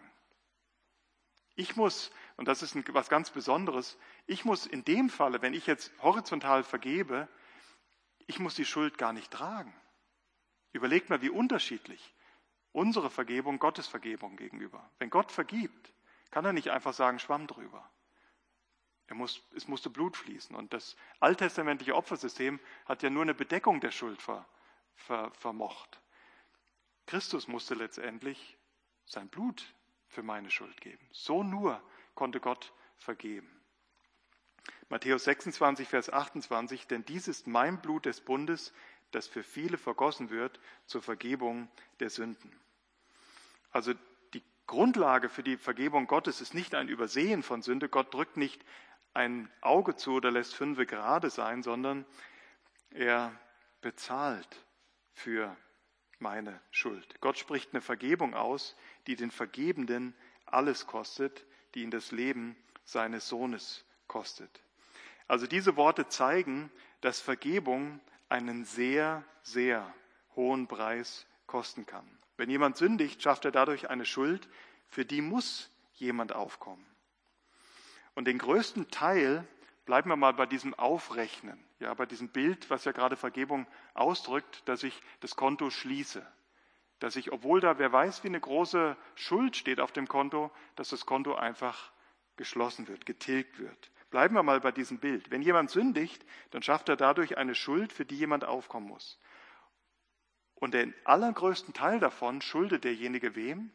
Ich muss, und das ist was ganz Besonderes, ich muss in dem Falle, wenn ich jetzt horizontal vergebe, ich muss die Schuld gar nicht tragen. Überlegt mal, wie unterschiedlich unsere Vergebung Gottes Vergebung gegenüber. Wenn Gott vergibt, kann er nicht einfach sagen, Schwamm drüber. Er muss, es musste Blut fließen. Und das alttestamentliche Opfersystem hat ja nur eine Bedeckung der Schuld ver, ver, vermocht. Christus musste letztendlich sein Blut für meine Schuld geben. So nur konnte Gott vergeben. Matthäus sechsundzwanzig, Vers achtundzwanzig, denn dies ist mein Blut des Bundes, das für viele vergossen wird zur Vergebung der Sünden. Also die Grundlage für die Vergebung Gottes ist nicht ein Übersehen von Sünde. Gott drückt nicht ein Auge zu oder lässt fünfe gerade sein, sondern er bezahlt für meine Schuld. Gott spricht eine Vergebung aus, die den Vergebenden alles kostet, die ihn das Leben seines Sohnes kostet. Also diese Worte zeigen, dass Vergebung einen sehr, sehr hohen Preis kosten kann. Wenn jemand sündigt, schafft er dadurch eine Schuld, für die muss jemand aufkommen. Und den größten Teil, bleiben wir mal bei diesem Aufrechnen, ja, bei diesem Bild, was ja gerade Vergebung ausdrückt, dass ich das Konto schließe. Dass ich, obwohl da wer weiß, wie eine große Schuld steht auf dem Konto, dass das Konto einfach geschlossen wird, getilgt wird. Bleiben wir mal bei diesem Bild. Wenn jemand sündigt, dann schafft er dadurch eine Schuld, für die jemand aufkommen muss. Und den allergrößten Teil davon schuldet derjenige wem?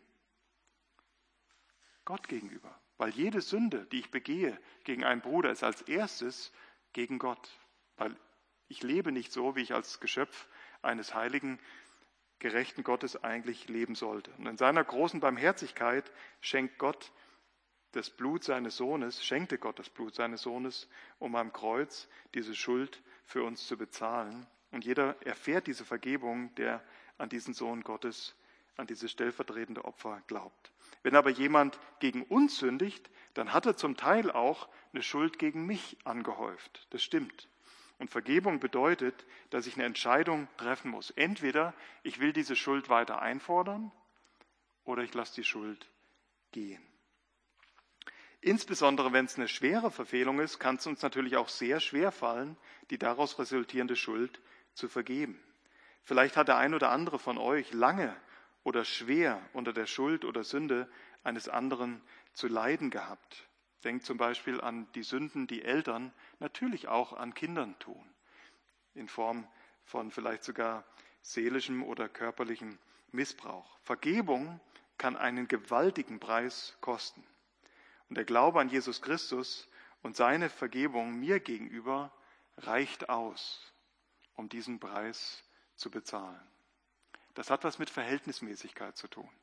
Gott gegenüber. Weil jede Sünde, die ich begehe gegen einen Bruder, ist als erstes gegen Gott. Weil ich lebe nicht so, wie ich als Geschöpf eines heiligen, gerechten Gottes eigentlich leben sollte. Und in seiner großen Barmherzigkeit schenkt Gott das Blut seines Sohnes, schenkte Gott das Blut seines Sohnes, um am Kreuz diese Schuld für uns zu bezahlen. Und jeder erfährt diese Vergebung, der an diesen Sohn Gottes, an dieses stellvertretende Opfer glaubt. Wenn aber jemand gegen uns sündigt, dann hat er zum Teil auch eine Schuld gegen mich angehäuft. Das stimmt. Und Vergebung bedeutet, dass ich eine Entscheidung treffen muss. Entweder ich will diese Schuld weiter einfordern oder ich lasse die Schuld gehen. Insbesondere wenn es eine schwere Verfehlung ist, kann es uns natürlich auch sehr schwer fallen, die daraus resultierende Schuld zu vergeben. Vielleicht hat der ein oder andere von euch lange oder schwer unter der Schuld oder Sünde eines anderen zu leiden gehabt. Denkt zum Beispiel an die Sünden, die Eltern natürlich auch an Kindern tun, in Form von vielleicht sogar seelischem oder körperlichem Missbrauch. Vergebung kann einen gewaltigen Preis kosten. Und der Glaube an Jesus Christus und seine Vergebung mir gegenüber reicht aus, um diesen Preis zu bezahlen. Das hat was mit Verhältnismäßigkeit zu tun.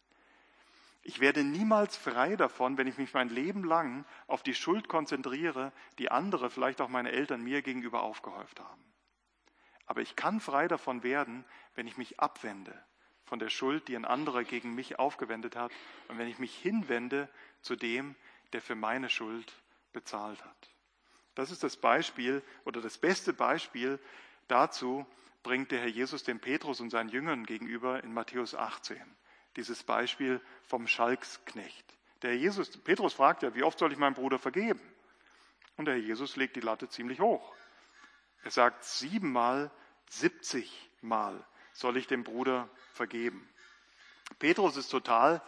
Ich werde niemals frei davon, wenn ich mich mein Leben lang auf die Schuld konzentriere, die andere, vielleicht auch meine Eltern, mir gegenüber aufgehäuft haben. Aber ich kann frei davon werden, wenn ich mich abwende von der Schuld, die ein anderer gegen mich aufgewendet hat, und wenn ich mich hinwende zu dem, der für meine Schuld bezahlt hat. Das ist das Beispiel oder das beste Beispiel dazu, bringt der Herr Jesus dem Petrus und seinen Jüngern gegenüber in Matthäus achtzehn. Dieses Beispiel vom Schalksknecht. Der Herr Jesus, Petrus fragt ja, wie oft soll ich meinem Bruder vergeben? Und der Herr Jesus legt die Latte ziemlich hoch. Er sagt, siebenmal, siebzigmal soll ich dem Bruder vergeben. Petrus ist total,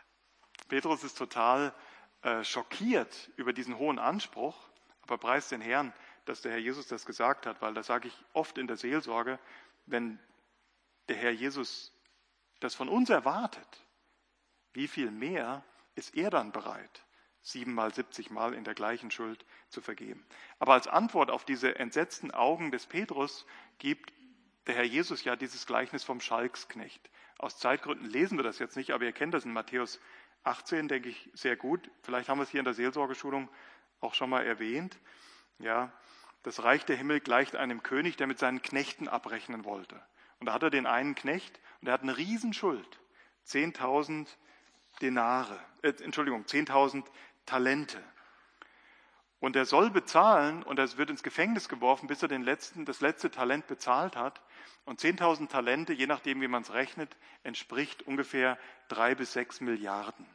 Petrus ist total äh, schockiert über diesen hohen Anspruch, aber preist den Herrn, dass der Herr Jesus das gesagt hat, weil das sage ich oft in der Seelsorge, wenn der Herr Jesus das von uns erwartet, wie viel mehr ist er dann bereit, siebenmal, siebzigmal in der gleichen Schuld zu vergeben. Aber als Antwort auf diese entsetzten Augen des Petrus gibt der Herr Jesus ja dieses Gleichnis vom Schalksknecht. Aus Zeitgründen lesen wir das jetzt nicht, aber ihr kennt das in Matthäus achtzehn, denke ich, sehr gut. Vielleicht haben wir es hier in der Seelsorgeschulung auch schon mal erwähnt. Ja, das Reich der Himmel gleicht einem König, der mit seinen Knechten abrechnen wollte. Und da hat er den einen Knecht und er hat eine Riesenschuld. zehntausend Denare, äh, Entschuldigung, zehntausend Talente. Und er soll bezahlen und er wird ins Gefängnis geworfen, bis er den letzten, das letzte Talent bezahlt hat. Und zehntausend Talente, je nachdem wie man es rechnet, entspricht ungefähr drei bis sechs Milliarden.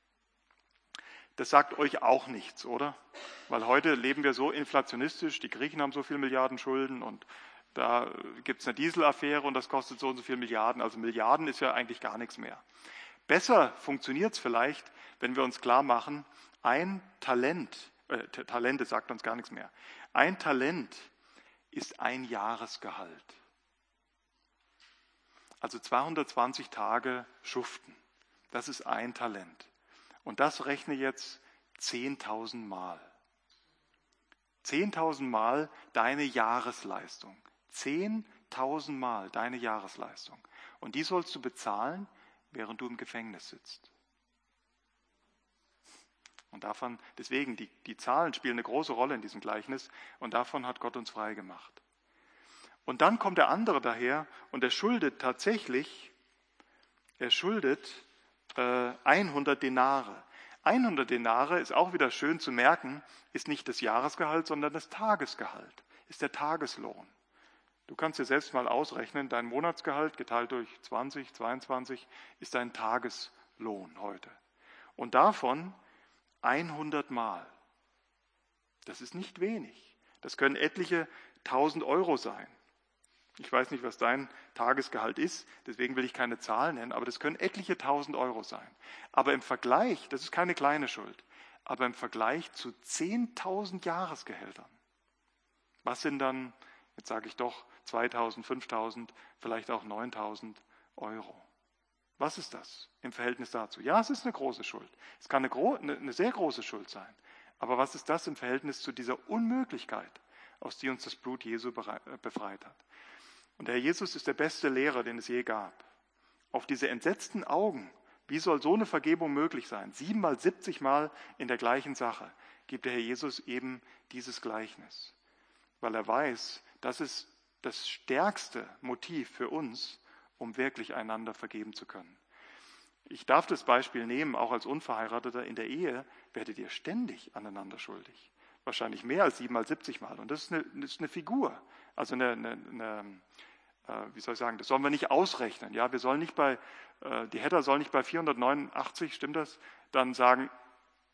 Das sagt euch auch nichts, oder? Weil heute leben wir so inflationistisch, die Griechen haben so viele Milliarden Schulden und da gibt es eine Dieselaffäre und das kostet so und so viele Milliarden. Also Milliarden ist ja eigentlich gar nichts mehr. Besser funktioniert es vielleicht, wenn wir uns klar machen, ein Talent, äh, Talente sagt uns gar nichts mehr, ein Talent ist ein Jahresgehalt. Also zweihundertzwanzig Tage schuften, das ist ein Talent. Und das rechne jetzt zehntausend Mal. zehntausend Mal deine Jahresleistung. zehntausend Mal deine Jahresleistung. Und die sollst du bezahlen, während du im Gefängnis sitzt. Und davon, deswegen, die, die Zahlen spielen eine große Rolle in diesem Gleichnis und davon hat Gott uns frei gemacht. Und dann kommt der andere daher und er schuldet tatsächlich, er schuldet äh, hundert Denare. hundert Denare ist auch wieder schön zu merken, ist nicht das Jahresgehalt, sondern das Tagesgehalt, ist der Tageslohn. Du kannst dir selbst mal ausrechnen, dein Monatsgehalt geteilt durch zwanzig, zweiundzwanzig ist dein Tageslohn heute. Und davon hundert Mal. Das ist nicht wenig. Das können etliche tausend Euro sein. Ich weiß nicht, was dein Tagesgehalt ist, deswegen will ich keine Zahl nennen, aber das können etliche tausend Euro sein. Aber im Vergleich, das ist keine kleine Schuld, aber im Vergleich zu zehntausend Jahresgehältern, was sind dann, jetzt sage ich doch, zweitausend, fünftausend, vielleicht auch neuntausend Euro? Was ist das im Verhältnis dazu? Ja, es ist eine große Schuld. Es kann eine, gro- eine, eine sehr große Schuld sein. Aber was ist das im Verhältnis zu dieser Unmöglichkeit, aus die uns das Blut Jesu befreit hat? Und der Herr Jesus ist der beste Lehrer, den es je gab. Auf diese entsetzten Augen, wie soll so eine Vergebung möglich sein? Siebenmal, siebzigmal in der gleichen Sache gibt der Herr Jesus eben dieses Gleichnis. Weil er weiß, das ist das stärkste Motiv für uns, um wirklich einander vergeben zu können. Ich darf das Beispiel nehmen, auch als Unverheirateter in der Ehe werdet ihr ständig aneinander schuldig. Wahrscheinlich mehr als siebenmal, siebzigmal. Und das ist eine, das ist eine Figur, also eine, eine, eine wie soll ich sagen, das sollen wir nicht ausrechnen. Ja, wir sollen nicht bei, die Hedda soll nicht bei vierhundertneunundachtzig, stimmt das, dann sagen,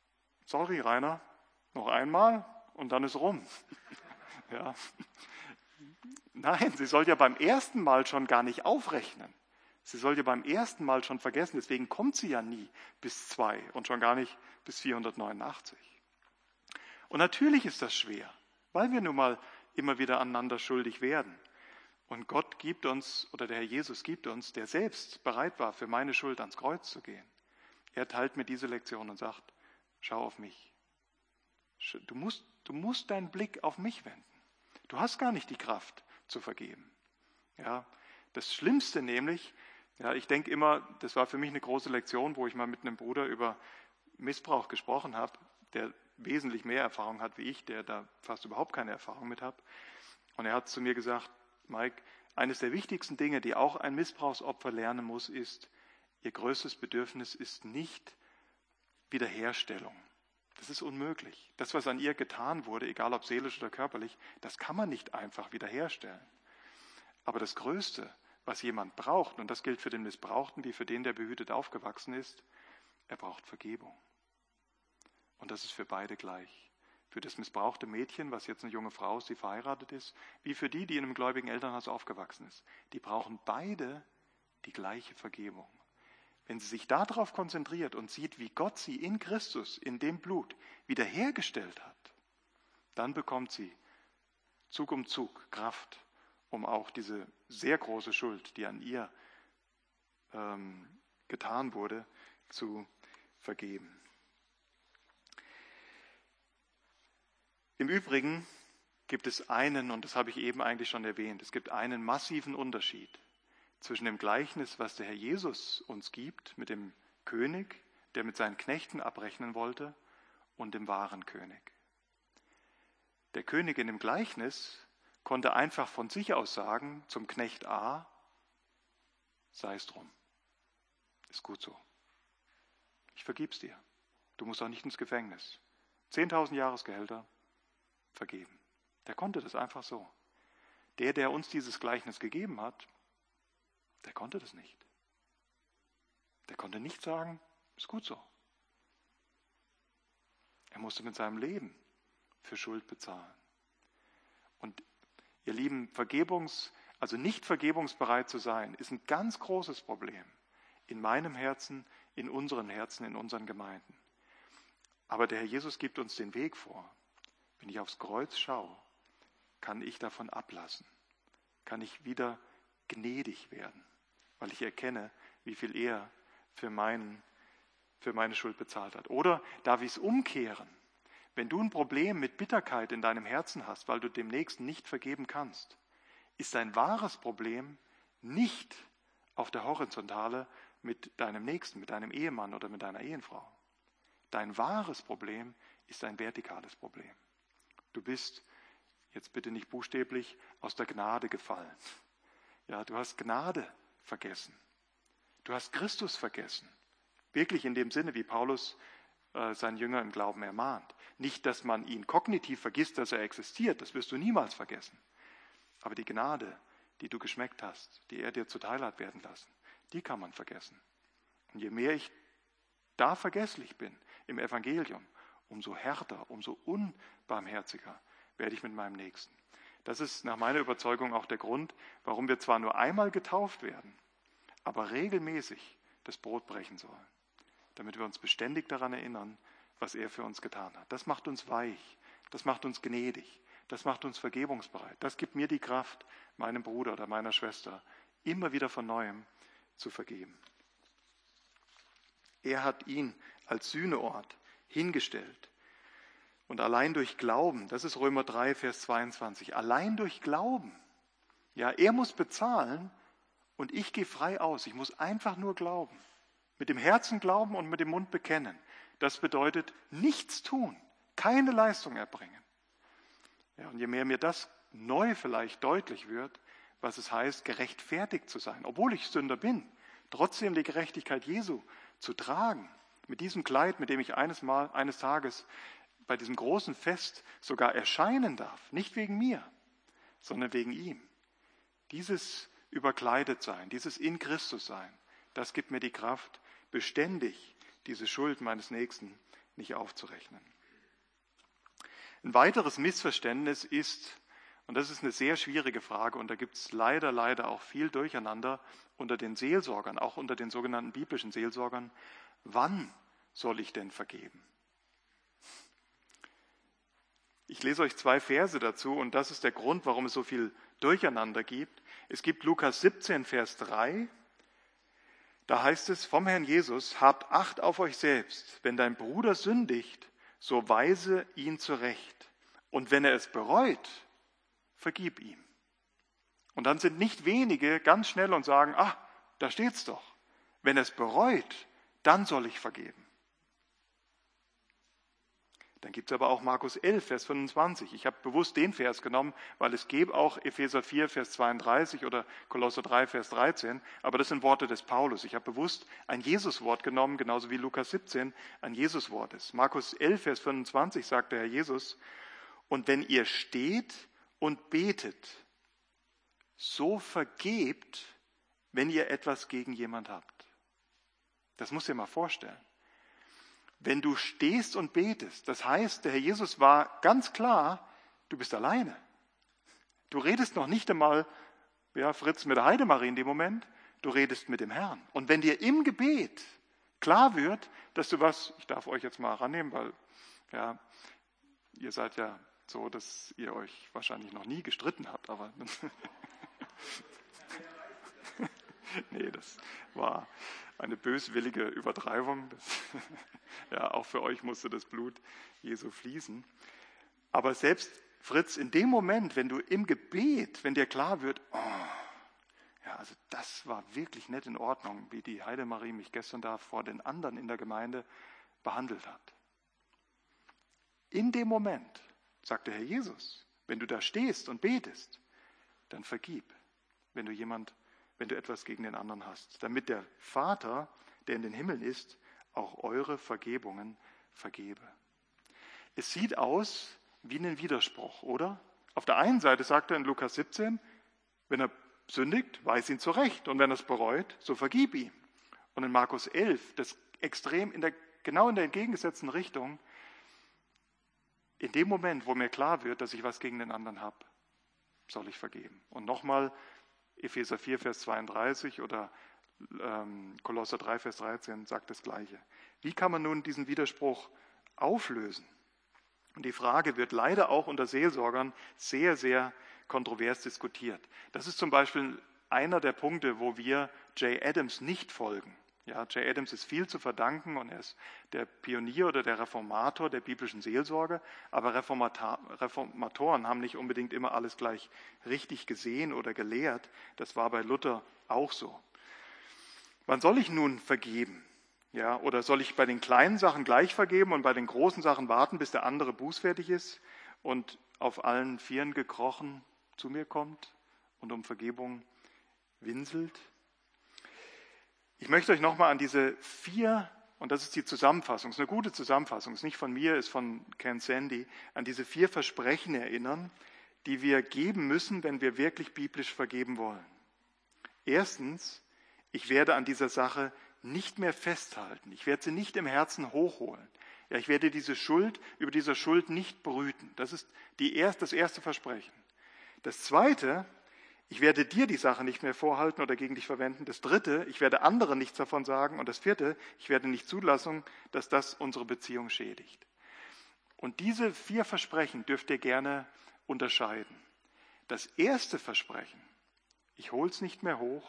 sorry Rainer, noch einmal und dann ist rum. Ja. Nein, sie soll ja beim ersten Mal schon gar nicht aufrechnen. Sie soll ja beim ersten Mal schon vergessen, deswegen kommt sie ja nie bis zwei und schon gar nicht bis vierhundertneunundachtzig. Und natürlich ist das schwer, weil wir nun mal immer wieder aneinander schuldig werden. Und Gott gibt uns, oder der Herr Jesus gibt uns, der selbst bereit war, für meine Schuld ans Kreuz zu gehen. Er teilt mir diese Lektion und sagt, schau auf mich. Du musst, du musst deinen Blick auf mich wenden. Du hast gar nicht die Kraft zu vergeben. Ja, das Schlimmste nämlich, ja, ich denke immer, das war für mich eine große Lektion, wo ich mal mit einem Bruder über Missbrauch gesprochen habe, der wesentlich mehr Erfahrung hat wie ich, der da fast überhaupt keine Erfahrung mit hat. Und er hat zu mir gesagt, Mike, eines der wichtigsten Dinge, die auch ein Missbrauchsopfer lernen muss, ist, ihr größtes Bedürfnis ist nicht Wiederherstellung. Das ist unmöglich. Das, was an ihr getan wurde, egal ob seelisch oder körperlich, das kann man nicht einfach wiederherstellen. Aber das Größte, was jemand braucht, und das gilt für den Missbrauchten wie für den, der behütet aufgewachsen ist, er braucht Vergebung. Und das ist für beide gleich. Für das missbrauchte Mädchen, was jetzt eine junge Frau ist, die verheiratet ist, wie für die, die in einem gläubigen Elternhaus aufgewachsen ist. Die brauchen beide die gleiche Vergebung. Wenn sie sich darauf konzentriert und sieht, wie Gott sie in Christus, in dem Blut, wiederhergestellt hat, dann bekommt sie Zug um Zug Kraft, um auch diese sehr große Schuld, die an ihr ähm, getan wurde, zu vergeben. Im Übrigen gibt es einen, und das habe ich eben eigentlich schon erwähnt, es gibt einen massiven Unterschied zwischen dem Gleichnis, was der Herr Jesus uns gibt, mit dem König, der mit seinen Knechten abrechnen wollte, und dem wahren König. Der König in dem Gleichnis konnte einfach von sich aus sagen zum Knecht A, sei es drum, ist gut so. Ich vergib's dir. Du musst auch nicht ins Gefängnis. zehntausend Jahresgehälter vergeben. Der konnte das einfach so. Der, der uns dieses Gleichnis gegeben hat, der konnte das nicht. Der konnte nicht sagen, ist gut so. Er musste mit seinem Leben für Schuld bezahlen. Und ihr Lieben, Vergebungs, also nicht vergebungsbereit zu sein, ist ein ganz großes Problem in meinem Herzen, in unseren Herzen, in unseren Gemeinden. Aber der Herr Jesus gibt uns den Weg vor. Wenn ich aufs Kreuz schaue, kann ich davon ablassen, kann ich wieder gnädig werden, weil ich erkenne, wie viel er für, meinen, für meine Schuld bezahlt hat. Oder darf ich es umkehren? Wenn du ein Problem mit Bitterkeit in deinem Herzen hast, weil du dem Nächsten nicht vergeben kannst, ist dein wahres Problem nicht auf der Horizontale mit deinem Nächsten, mit deinem Ehemann oder mit deiner Ehefrau. Dein wahres Problem ist ein vertikales Problem. Du bist, jetzt bitte nicht buchstäblich, aus der Gnade gefallen. Ja, du hast Gnade vergessen. Du hast Christus vergessen. Wirklich in dem Sinne, wie Paulus äh, seinen Jünger im Glauben ermahnt. Nicht, dass man ihn kognitiv vergisst, dass er existiert, das wirst du niemals vergessen. Aber die Gnade, die du geschmeckt hast, die er dir zuteil hat werden lassen, die kann man vergessen. Und je mehr ich da vergesslich bin im Evangelium, umso härter, umso unbarmherziger werde ich mit meinem Nächsten. Das ist nach meiner Überzeugung auch der Grund, warum wir zwar nur einmal getauft werden, aber regelmäßig das Brot brechen sollen, damit wir uns beständig daran erinnern, was er für uns getan hat. Das macht uns weich, das macht uns gnädig, das macht uns vergebungsbereit. Das gibt mir die Kraft, meinem Bruder oder meiner Schwester immer wieder von Neuem zu vergeben. Er hat ihn als Sühneort hingestellt. Und allein durch Glauben, das ist Römer drei, Vers zweiundzwanzig, allein durch Glauben, ja, er muss bezahlen und ich gehe frei aus. Ich muss einfach nur glauben. Mit dem Herzen glauben und mit dem Mund bekennen. Das bedeutet nichts tun, keine Leistung erbringen. Ja, und je mehr mir das neu vielleicht deutlich wird, was es heißt, gerechtfertigt zu sein, obwohl ich Sünder bin, trotzdem die Gerechtigkeit Jesu zu tragen, mit diesem Kleid, mit dem ich eines, Mal, eines Tages bei diesem großen Fest sogar erscheinen darf, nicht wegen mir, sondern wegen ihm. Dieses überkleidet sein, dieses in Christus sein, das gibt mir die Kraft, beständig diese Schuld meines Nächsten nicht aufzurechnen. Ein weiteres Missverständnis ist, und das ist eine sehr schwierige Frage, und da gibt es leider, leider auch viel Durcheinander unter den Seelsorgern, auch unter den sogenannten biblischen Seelsorgern: Wann soll ich denn vergeben? Ich lese euch zwei Verse dazu, und das ist der Grund, warum es so viel Durcheinander gibt. Es gibt Lukas siebzehn, Vers drei. Da heißt es vom Herrn Jesus: Habt Acht auf euch selbst. Wenn dein Bruder sündigt, so weise ihn zurecht. Und wenn er es bereut, vergib ihm. Und dann sind nicht wenige ganz schnell und sagen: Ah, da steht's doch. Wenn er es bereut, dann soll ich vergeben. Dann gibt es aber auch Markus elf, Vers fünfundzwanzig. Ich habe bewusst den Vers genommen, weil es gäbe auch Epheser vier, Vers zweiunddreißig oder Kolosser drei, Vers dreizehn. Aber das sind Worte des Paulus. Ich habe bewusst ein Jesuswort genommen, genauso wie Lukas siebzehn ein Jesuswort ist. Markus elf, Vers fünfundzwanzig sagt der Herr Jesus: Und wenn ihr steht und betet, so vergebt, wenn ihr etwas gegen jemand habt. Das musst du dir mal vorstellen. Wenn du stehst und betest, das heißt, der Herr Jesus war ganz klar, du bist alleine. Du redest noch nicht einmal, ja, Fritz mit der Heidemarie in dem Moment, du redest mit dem Herrn. Und wenn dir im Gebet klar wird, dass du was, ich darf euch jetzt mal rannehmen, weil ja, ihr seid ja so, dass ihr euch wahrscheinlich noch nie gestritten habt, aber nee, das war eine böswillige Übertreibung. Das, ja, auch für euch musste das Blut Jesu fließen. Aber selbst, Fritz, in dem Moment, wenn du im Gebet, wenn dir klar wird, oh, ja, also das war wirklich nicht in Ordnung, wie die Heidemarie mich gestern da vor den anderen in der Gemeinde behandelt hat. In dem Moment, sagt der Herr Jesus, wenn du da stehst und betest, dann vergib, wenn du jemand wenn du etwas gegen den anderen hast, damit der Vater, der in den Himmeln ist, auch eure Vergebungen vergebe. Es sieht aus wie ein Widerspruch, oder? Auf der einen Seite sagt er in Lukas siebzehn, wenn er sündigt, weis ihn zurecht, und wenn er es bereut, so vergib ihm. Und in Markus elf, das extrem in der, genau in der entgegengesetzten Richtung, in dem Moment, wo mir klar wird, dass ich was gegen den anderen habe, soll ich vergeben. Und nochmal, Epheser vier, Vers zweiunddreißig oder ähm, Kolosser drei, Vers dreizehn sagt das Gleiche. Wie kann man nun diesen Widerspruch auflösen? Und die Frage wird leider auch unter Seelsorgern sehr, sehr kontrovers diskutiert. Das ist zum Beispiel einer der Punkte, wo wir Jay Adams nicht folgen. Ja, Jay Adams ist viel zu verdanken und er ist der Pionier oder der Reformator der biblischen Seelsorge, aber Reformata- Reformatoren haben nicht unbedingt immer alles gleich richtig gesehen oder gelehrt. Das war bei Luther auch so. Wann soll ich nun vergeben? Ja, oder soll ich bei den kleinen Sachen gleich vergeben und bei den großen Sachen warten, bis der andere bußfertig ist und auf allen Vieren gekrochen zu mir kommt und um Vergebung winselt? Ich möchte euch nochmal an diese vier, und das ist die Zusammenfassung, ist eine gute Zusammenfassung, ist nicht von mir, ist von Ken Sande, an diese vier Versprechen erinnern, die wir geben müssen, wenn wir wirklich biblisch vergeben wollen. Erstens, ich werde an dieser Sache nicht mehr festhalten. Ich werde sie nicht im Herzen hochholen. Ja, ich werde diese Schuld, über diese Schuld nicht brüten. Das ist die erst, das erste Versprechen. Das zweite, ich werde dir die Sache nicht mehr vorhalten oder gegen dich verwenden. Das dritte, ich werde anderen nichts davon sagen. Und das vierte, ich werde nicht zulassen, dass das unsere Beziehung schädigt. Und diese vier Versprechen dürft ihr gerne unterscheiden. Das erste Versprechen, ich hole es nicht mehr hoch,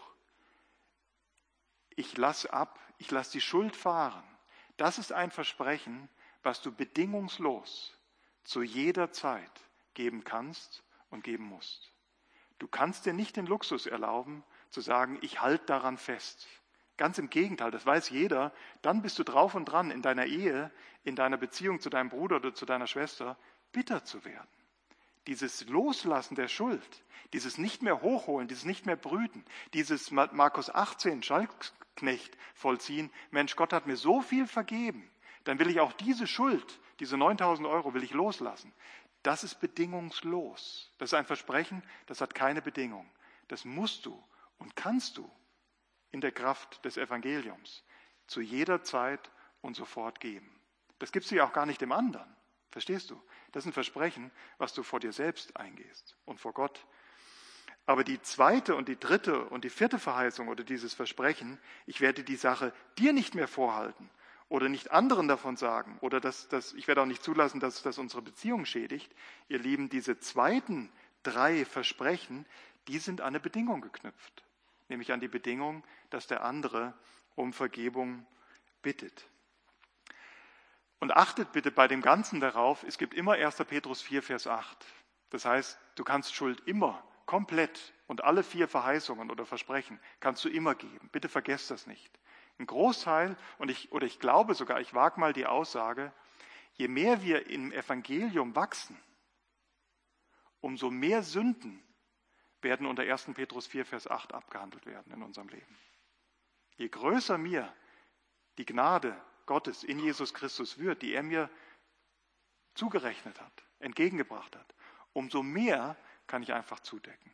ich lasse ab, ich lasse die Schuld fahren. Das ist ein Versprechen, was du bedingungslos zu jeder Zeit geben kannst und geben musst. Du kannst dir nicht den Luxus erlauben, zu sagen, ich halte daran fest. Ganz im Gegenteil, das weiß jeder. Dann bist du drauf und dran, in deiner Ehe, in deiner Beziehung zu deinem Bruder oder zu deiner Schwester, bitter zu werden. Dieses Loslassen der Schuld, dieses nicht mehr hochholen, dieses nicht mehr brüten, dieses Markus achtzehn, Schalkknecht vollziehen, Mensch, Gott hat mir so viel vergeben, dann will ich auch diese Schuld, diese neuntausend Euro will ich loslassen. Das ist bedingungslos. Das ist ein Versprechen, das hat keine Bedingung. Das musst du und kannst du in der Kraft des Evangeliums zu jeder Zeit und sofort geben. Das gibst du ja auch gar nicht dem anderen. Verstehst du? Das ist ein Versprechen, was du vor dir selbst eingehst und vor Gott. Aber die zweite und die dritte und die vierte Verheißung oder dieses Versprechen, ich werde die Sache dir nicht mehr vorhalten oder nicht anderen davon sagen oder dass, dass, ich werde auch nicht zulassen, dass das unsere Beziehung schädigt. Ihr Lieben, diese zweiten drei Versprechen, die sind an eine Bedingung geknüpft. Nämlich an die Bedingung, dass der andere um Vergebung bittet. Und achtet bitte bei dem Ganzen darauf, es gibt immer erster Petrus vier, Vers acht. Das heißt, du kannst Schuld immer komplett und alle vier Verheißungen oder Versprechen kannst du immer geben. Bitte vergesst das nicht. Ein Großteil, und ich, oder ich glaube sogar, ich wage mal die Aussage, je mehr wir im Evangelium wachsen, umso mehr Sünden werden unter erster Petrus vier, Vers acht abgehandelt werden in unserem Leben. Je größer mir die Gnade Gottes in Jesus Christus wird, die er mir zugerechnet hat, entgegengebracht hat, umso mehr kann ich einfach zudecken.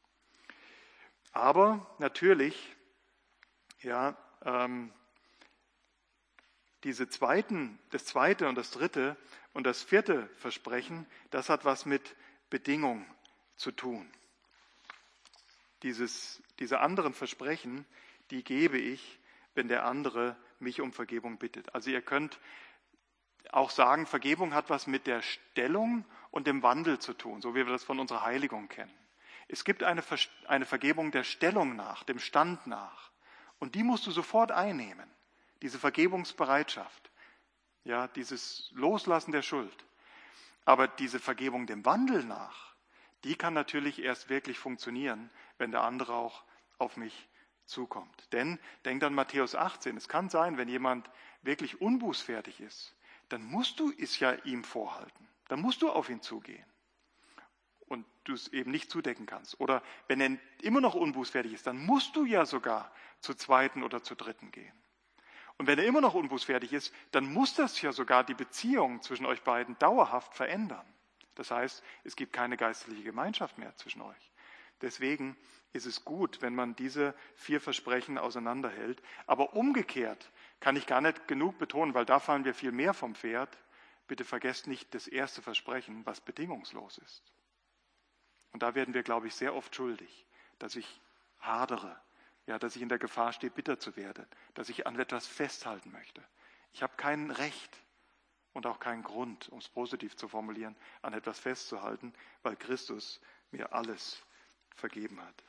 Aber natürlich, ja, ähm, diese zweiten, das zweite und das dritte und das vierte Versprechen, das hat was mit Bedingung zu tun. Dieses, diese anderen Versprechen, die gebe ich, wenn der andere mich um Vergebung bittet. Also ihr könnt auch sagen, Vergebung hat was mit der Stellung und dem Wandel zu tun, so wie wir das von unserer Heiligung kennen. Es gibt eine, Ver- eine Vergebung der Stellung nach, dem Stand nach. Und die musst du sofort einnehmen, diese Vergebungsbereitschaft, ja, dieses Loslassen der Schuld. Aber diese Vergebung dem Wandel nach, die kann natürlich erst wirklich funktionieren, wenn der andere auch auf mich zukommt. Denn, denkt an Matthäus achtzehn, es kann sein, wenn jemand wirklich unbußfertig ist, dann musst du es ja ihm vorhalten. Dann musst du auf ihn zugehen und du es eben nicht zudecken kannst. Oder wenn er immer noch unbußfertig ist, dann musst du ja sogar zur zweiten oder zur dritten gehen. Und wenn er immer noch unbußfertig ist, dann muss das ja sogar die Beziehung zwischen euch beiden dauerhaft verändern. Das heißt, es gibt keine geistliche Gemeinschaft mehr zwischen euch. Deswegen ist es gut, wenn man diese vier Versprechen auseinanderhält. Aber umgekehrt kann ich gar nicht genug betonen, weil da fallen wir viel mehr vom Pferd. Bitte vergesst nicht das erste Versprechen, was bedingungslos ist. Und da werden wir, glaube ich, sehr oft schuldig, dass ich hadere, ja, dass ich in der Gefahr stehe, bitter zu werden, dass ich an etwas festhalten möchte. Ich habe kein Recht und auch keinen Grund, um es positiv zu formulieren, an etwas festzuhalten, weil Christus mir alles vergeben hat.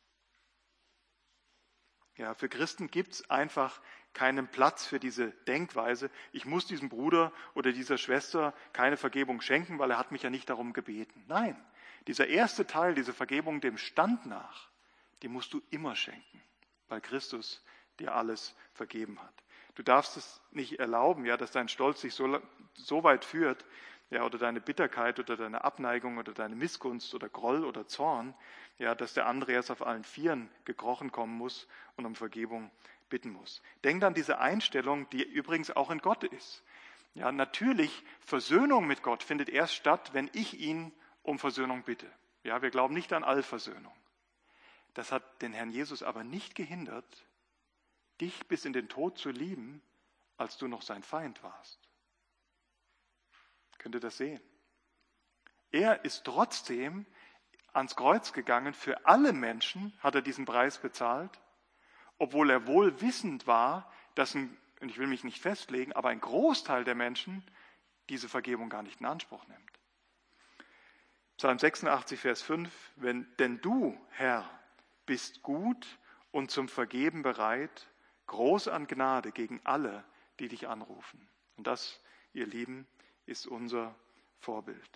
Ja, für Christen gibt es einfach keinen Platz für diese Denkweise, ich muss diesem Bruder oder dieser Schwester keine Vergebung schenken, weil er hat mich ja nicht darum gebeten. Nein, dieser erste Teil, diese Vergebung dem Stand nach, die musst du immer schenken, weil Christus dir alles vergeben hat. Du darfst es nicht erlauben, ja, dass dein Stolz dich so, so weit führt, ja, oder deine Bitterkeit oder deine Abneigung oder deine Missgunst oder Groll oder Zorn, ja, dass der andere erst auf allen Vieren gekrochen kommen muss und um Vergebung bitten muss. Denk an diese Einstellung, die übrigens auch in Gott ist. Ja, natürlich, Versöhnung mit Gott findet erst statt, wenn ich ihn um Versöhnung bitte. Ja, wir glauben nicht an Allversöhnung. Das hat den Herrn Jesus aber nicht gehindert, dich bis in den Tod zu lieben, als du noch sein Feind warst. Könnt ihr das sehen? Er ist trotzdem ans Kreuz gegangen. Für alle Menschen hat er diesen Preis bezahlt, obwohl er wohl wissend war, dass, ein, und ich will mich nicht festlegen, aber ein Großteil der Menschen diese Vergebung gar nicht in Anspruch nimmt. Psalm sechsundachtzig, Vers fünf, wenn, denn du, Herr, bist gut und zum Vergeben bereit, groß an Gnade gegen alle, die dich anrufen. Und das, ihr Lieben, ist unser Vorbild.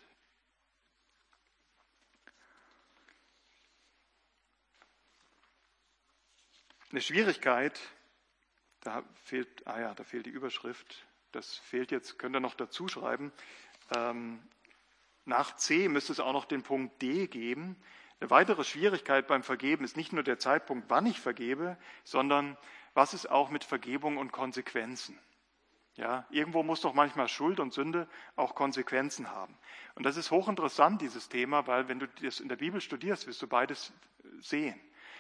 Eine Schwierigkeit, da fehlt, ah ja, da fehlt die Überschrift, das fehlt jetzt, könnt ihr noch dazu schreiben. Ähm, nach C müsste es auch noch den Punkt D geben. Eine weitere Schwierigkeit beim Vergeben ist nicht nur der Zeitpunkt, wann ich vergebe, sondern was ist auch mit Vergebung und Konsequenzen? Ja, irgendwo muss doch manchmal Schuld und Sünde auch Konsequenzen haben. Und das ist hochinteressant, dieses Thema, weil wenn du das in der Bibel studierst, wirst du beides sehen.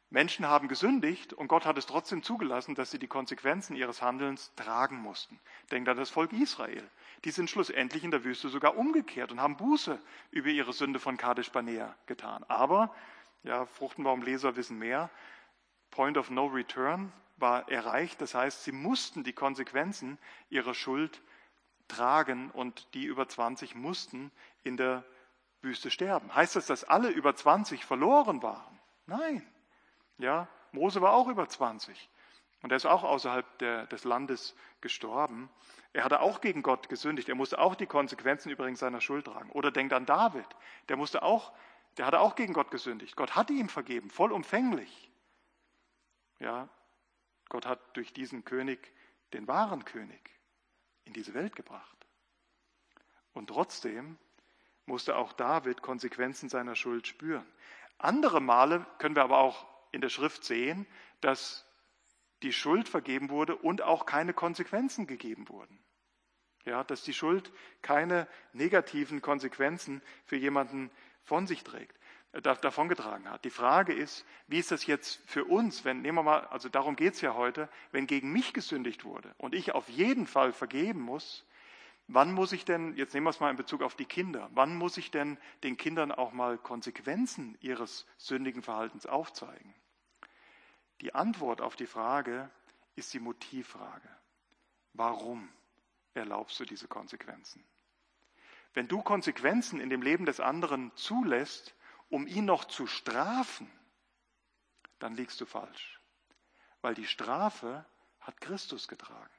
Menschen haben gesündigt und Gott hat es trotzdem zugelassen, dass sie die Konsequenzen ihres Handelns tragen mussten. Denkt an das Volk Israel. Die sind schlussendlich in der Wüste sogar umgekehrt und haben Buße über ihre Sünde von Kadesh Barnea getan. Aber, ja, Fruchtenbaumleser wissen mehr, Point of No Return war erreicht. Das heißt, sie mussten die Konsequenzen ihrer Schuld tragen und die über zwanzig mussten in der Wüste sterben. Heißt das, dass alle über zwanzig verloren waren? Nein. Ja, Mose war auch über zwanzig und er ist auch außerhalb der, des Landes gestorben. Er hatte auch gegen Gott gesündigt. Er musste auch die Konsequenzen übrigens seiner Schuld tragen. Oder denkt an David. Der musste auch, der hatte auch gegen Gott gesündigt. Gott hatte ihm vergeben, vollumfänglich. Ja, Gott hat durch diesen König den wahren König in diese Welt gebracht. Und trotzdem musste auch David Konsequenzen seiner Schuld spüren. Andere Male können wir aber auch in der Schrift sehen, dass die Schuld vergeben wurde und auch keine Konsequenzen gegeben wurden. Ja, dass die Schuld keine negativen Konsequenzen für jemanden von sich trägt, äh, davongetragen hat. Die Frage ist, wie ist das jetzt für uns, wenn, nehmen wir mal, also darum geht es ja heute, wenn gegen mich gesündigt wurde und ich auf jeden Fall vergeben muss, wann muss ich denn, jetzt nehmen wir es mal in Bezug auf die Kinder, wann muss ich denn den Kindern auch mal Konsequenzen ihres sündigen Verhaltens aufzeigen? Die Antwort auf die Frage ist die Motivfrage. Warum erlaubst du diese Konsequenzen? Wenn du Konsequenzen in dem Leben des anderen zulässt, um ihn noch zu strafen, dann liegst du falsch. Weil die Strafe hat Christus getragen.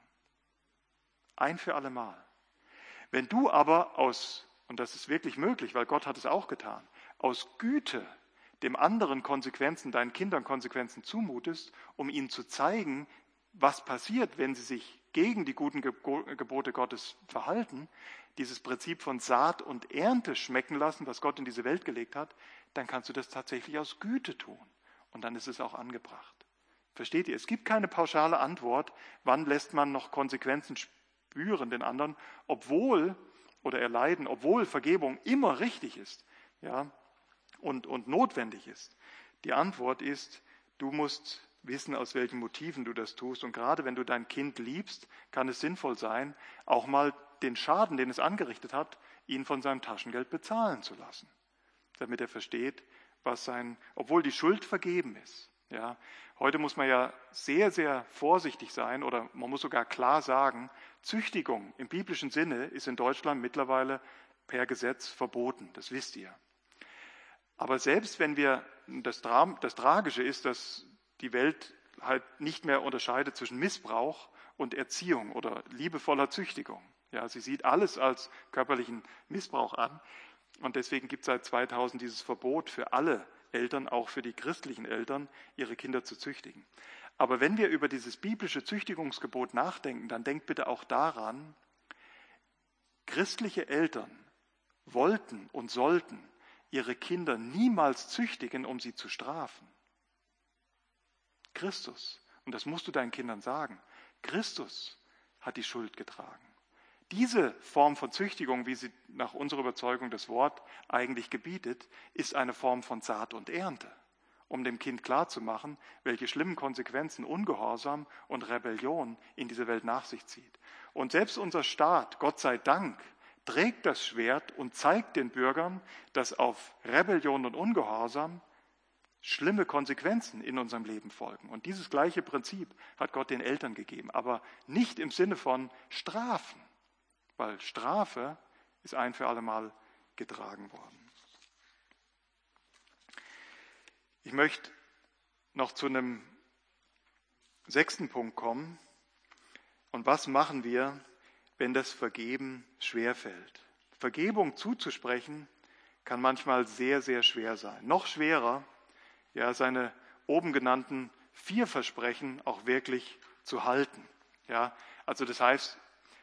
Ein für alle Mal. Wenn du aber aus, und das ist wirklich möglich, weil Gott hat es auch getan, aus Güte dem anderen Konsequenzen, deinen Kindern Konsequenzen zumutest, um ihnen zu zeigen, was passiert, wenn sie sich gegen die guten Gebote Gottes verhalten, dieses Prinzip von Saat und Ernte schmecken lassen, was Gott in diese Welt gelegt hat, dann kannst du das tatsächlich aus Güte tun. Und dann ist es auch angebracht. Versteht ihr? Es gibt keine pauschale Antwort, wann lässt man noch Konsequenzen spüren den anderen, obwohl, oder erleiden, obwohl Vergebung immer richtig ist. Ja, Und, und notwendig ist. Die Antwort ist, du musst wissen, aus welchen Motiven du das tust. Und gerade wenn du dein Kind liebst, kann es sinnvoll sein, auch mal den Schaden, den es angerichtet hat, ihn von seinem Taschengeld bezahlen zu lassen. Damit er versteht, was sein, obwohl die Schuld vergeben ist. Ja, heute muss man ja sehr, sehr vorsichtig sein oder man muss sogar klar sagen, Züchtigung im biblischen Sinne ist in Deutschland mittlerweile per Gesetz verboten. Das wisst ihr. Aber selbst wenn wir, das, Dra- das Tragische ist, dass die Welt halt nicht mehr unterscheidet zwischen Missbrauch und Erziehung oder liebevoller Züchtigung. Ja, sie sieht alles als körperlichen Missbrauch an und deswegen gibt es seit zweitausend dieses Verbot für alle Eltern, auch für die christlichen Eltern, ihre Kinder zu züchtigen. Aber wenn wir über dieses biblische Züchtigungsgebot nachdenken, dann denkt bitte auch daran, christliche Eltern wollten und sollten ihre Kinder niemals züchtigen, um sie zu strafen. Christus, und das musst du deinen Kindern sagen, Christus hat die Schuld getragen. Diese Form von Züchtigung, wie sie nach unserer Überzeugung das Wort eigentlich gebietet, ist eine Form von Saat und Ernte, um dem Kind klarzumachen, welche schlimmen Konsequenzen Ungehorsam und Rebellion in dieser Welt nach sich zieht. Und selbst unser Staat, Gott sei Dank, trägt das Schwert und zeigt den Bürgern, dass auf Rebellion und Ungehorsam schlimme Konsequenzen in unserem Leben folgen. Und dieses gleiche Prinzip hat Gott den Eltern gegeben, aber nicht im Sinne von Strafen, weil Strafe ist ein für alle Mal getragen worden. Ich möchte noch zu einem sechsten Punkt kommen. Und was machen wir, wenn das Vergeben schwerfällt? Vergebung zuzusprechen kann manchmal sehr, sehr schwer sein. Noch schwerer, ja, seine oben genannten vier Versprechen auch wirklich zu halten. Ja, also das heißt,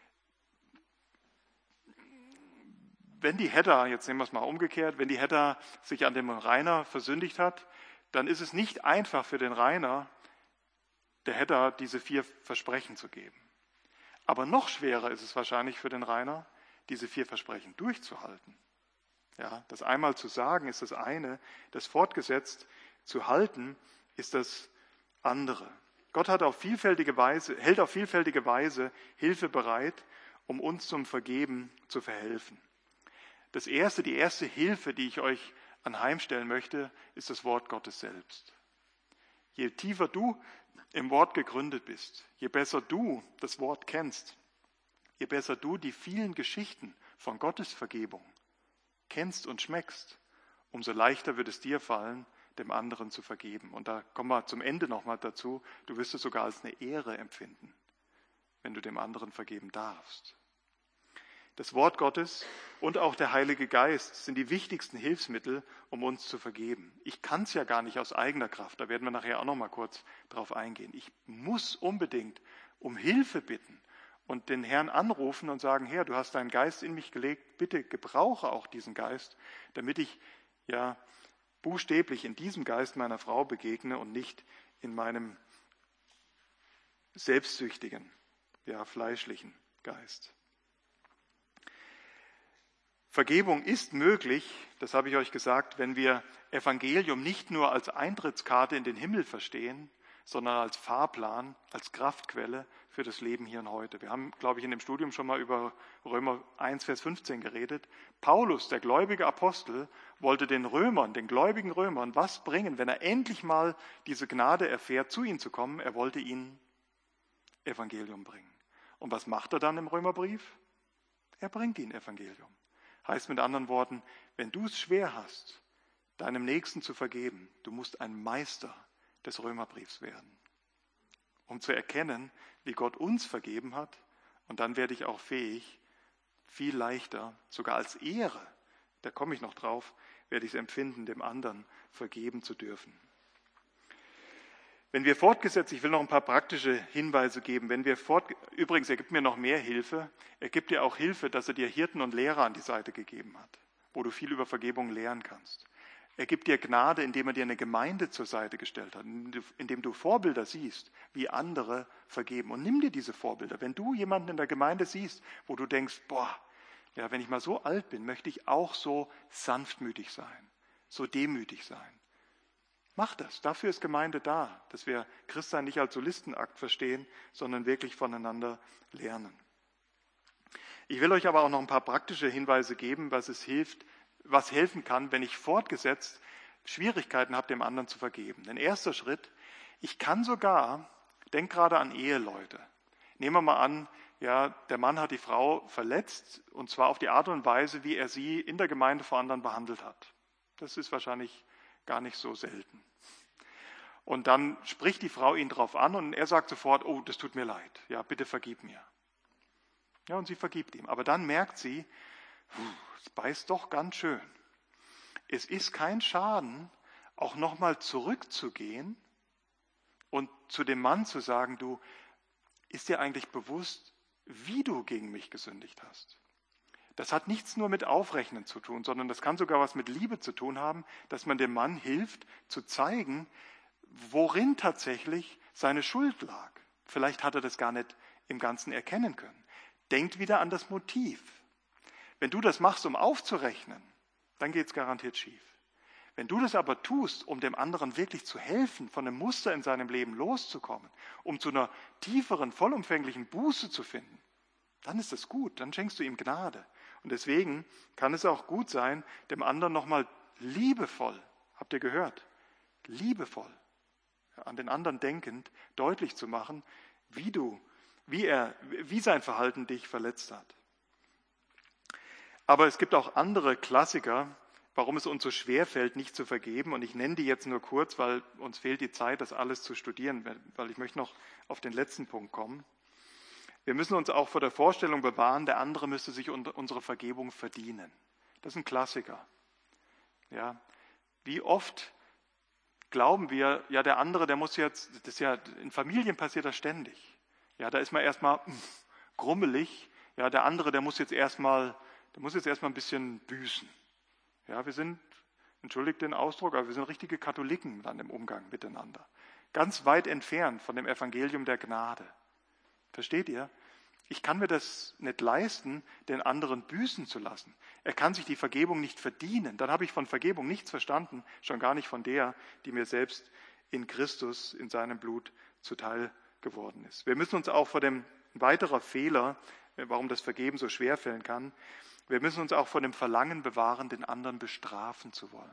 wenn die Hedda, jetzt nehmen wir es mal umgekehrt, wenn die Hedda sich an dem Rainer versündigt hat, dann ist es nicht einfach für den Rainer, der Hedda diese vier Versprechen zu geben. Aber noch schwerer ist es wahrscheinlich für den Rainer, diese vier Versprechen durchzuhalten. Ja, das einmal zu sagen ist das eine, das fortgesetzt zu halten ist das andere. Gott hat auf vielfältige Weise, hält auf vielfältige Weise Hilfe bereit, um uns zum Vergeben zu verhelfen. Das erste, die erste Hilfe, die ich euch anheimstellen möchte, ist das Wort Gottes selbst. Je tiefer du im Wort gegründet bist, je besser du das Wort kennst, je besser du die vielen Geschichten von Gottes Vergebung kennst und schmeckst, umso leichter wird es dir fallen, dem anderen zu vergeben. Und da kommen wir zum Ende nochmal dazu, du wirst es sogar als eine Ehre empfinden, wenn du dem anderen vergeben darfst. Das Wort Gottes und auch der Heilige Geist sind die wichtigsten Hilfsmittel, um uns zu vergeben. Ich kann es ja gar nicht aus eigener Kraft, da werden wir nachher auch noch mal kurz drauf eingehen. Ich muss unbedingt um Hilfe bitten und den Herrn anrufen und sagen, Herr, du hast deinen Geist in mich gelegt, bitte gebrauche auch diesen Geist, damit ich ja buchstäblich in diesem Geist meiner Frau begegne und nicht in meinem selbstsüchtigen, ja, fleischlichen Geist. Vergebung ist möglich, das habe ich euch gesagt, wenn wir Evangelium nicht nur als Eintrittskarte in den Himmel verstehen, sondern als Fahrplan, als Kraftquelle für das Leben hier und heute. Wir haben, glaube ich, in dem Studium schon mal über Römer eins, Vers fünfzehn geredet. Paulus, der gläubige Apostel, wollte den Römern, den gläubigen Römern, was bringen, wenn er endlich mal diese Gnade erfährt, zu ihnen zu kommen. Er wollte ihnen Evangelium bringen. Und was macht er dann im Römerbrief? Er bringt ihnen Evangelium. Heißt mit anderen Worten, wenn du es schwer hast, deinem Nächsten zu vergeben, du musst ein Meister des Römerbriefs werden, um zu erkennen, wie Gott uns vergeben hat. Und dann werde ich auch fähig, viel leichter, sogar als Ehre, da komme ich noch drauf, werde ich es empfinden, dem anderen vergeben zu dürfen. Wenn wir fortgesetzt, ich will noch ein paar praktische Hinweise geben, wenn wir fort, übrigens, er gibt mir noch mehr Hilfe, er gibt dir auch Hilfe, dass er dir Hirten und Lehrer an die Seite gegeben hat, wo du viel über Vergebung lernen kannst. Er gibt dir Gnade, indem er dir eine Gemeinde zur Seite gestellt hat, indem du Vorbilder siehst, wie andere vergeben. Und nimm dir diese Vorbilder. Wenn du jemanden in der Gemeinde siehst, wo du denkst, boah, ja, wenn ich mal so alt bin, möchte ich auch so sanftmütig sein, so demütig sein. Mach das. Dafür ist Gemeinde da, dass wir Christsein nicht als Solistenakt verstehen, sondern wirklich voneinander lernen. Ich will euch aber auch noch ein paar praktische Hinweise geben, was es hilft, was helfen kann, wenn ich fortgesetzt Schwierigkeiten habe, dem anderen zu vergeben. Ein erster Schritt, ich kann sogar, denk gerade an Eheleute. Nehmen wir mal an, ja, der Mann hat die Frau verletzt, und zwar auf die Art und Weise, wie er sie in der Gemeinde vor anderen behandelt hat. Das ist wahrscheinlich gar nicht so selten. Und dann spricht die Frau ihn drauf an und er sagt sofort, oh, das tut mir leid, ja, bitte vergib mir. Ja, und sie vergibt ihm. Aber dann merkt sie, es beißt doch ganz schön. Es ist kein Schaden, auch nochmal zurückzugehen und zu dem Mann zu sagen, du, ist dir eigentlich bewusst, wie du gegen mich gesündigt hast? Das hat nichts nur mit Aufrechnen zu tun, sondern das kann sogar was mit Liebe zu tun haben, dass man dem Mann hilft, zu zeigen, worin tatsächlich seine Schuld lag. Vielleicht hat er das gar nicht im Ganzen erkennen können. Denkt wieder an das Motiv. Wenn du das machst, um aufzurechnen, dann geht es garantiert schief. Wenn du das aber tust, um dem anderen wirklich zu helfen, von einem Muster in seinem Leben loszukommen, um zu einer tieferen, vollumfänglichen Buße zu finden, dann ist das gut, dann schenkst du ihm Gnade. Und deswegen kann es auch gut sein, dem anderen nochmal liebevoll, habt ihr gehört, liebevoll, an den anderen denkend, deutlich zu machen, wie du, wie er, wie sein Verhalten dich verletzt hat. Aber es gibt auch andere Klassiker, warum es uns so schwer fällt, nicht zu vergeben. Und ich nenne die jetzt nur kurz, weil uns fehlt die Zeit, das alles zu studieren, weil ich möchte noch auf den letzten Punkt kommen. Wir müssen uns auch vor der Vorstellung bewahren, der andere müsste sich unsere Vergebung verdienen. Das ist ein Klassiker. Ja, wie oft glauben wir, ja, der andere, der muss jetzt, das ist ja, in Familien passiert das ständig. Ja, da ist man erstmal grummelig. Ja, der andere, der muss jetzt erstmal, der muss jetzt erstmal ein bisschen büßen. Ja, wir sind, entschuldigt den Ausdruck, aber wir sind richtige Katholiken dann im Umgang miteinander. Ganz weit entfernt von dem Evangelium der Gnade. Versteht ihr? Ich kann mir das nicht leisten, den anderen büßen zu lassen. Er kann sich die Vergebung nicht verdienen. Dann habe ich von Vergebung nichts verstanden, schon gar nicht von der, die mir selbst in Christus, in seinem Blut zuteil geworden ist. Wir müssen uns auch vor dem weiterer Fehler, warum das Vergeben so schwer fallen kann, wir müssen uns auch vor dem Verlangen bewahren, den anderen bestrafen zu wollen.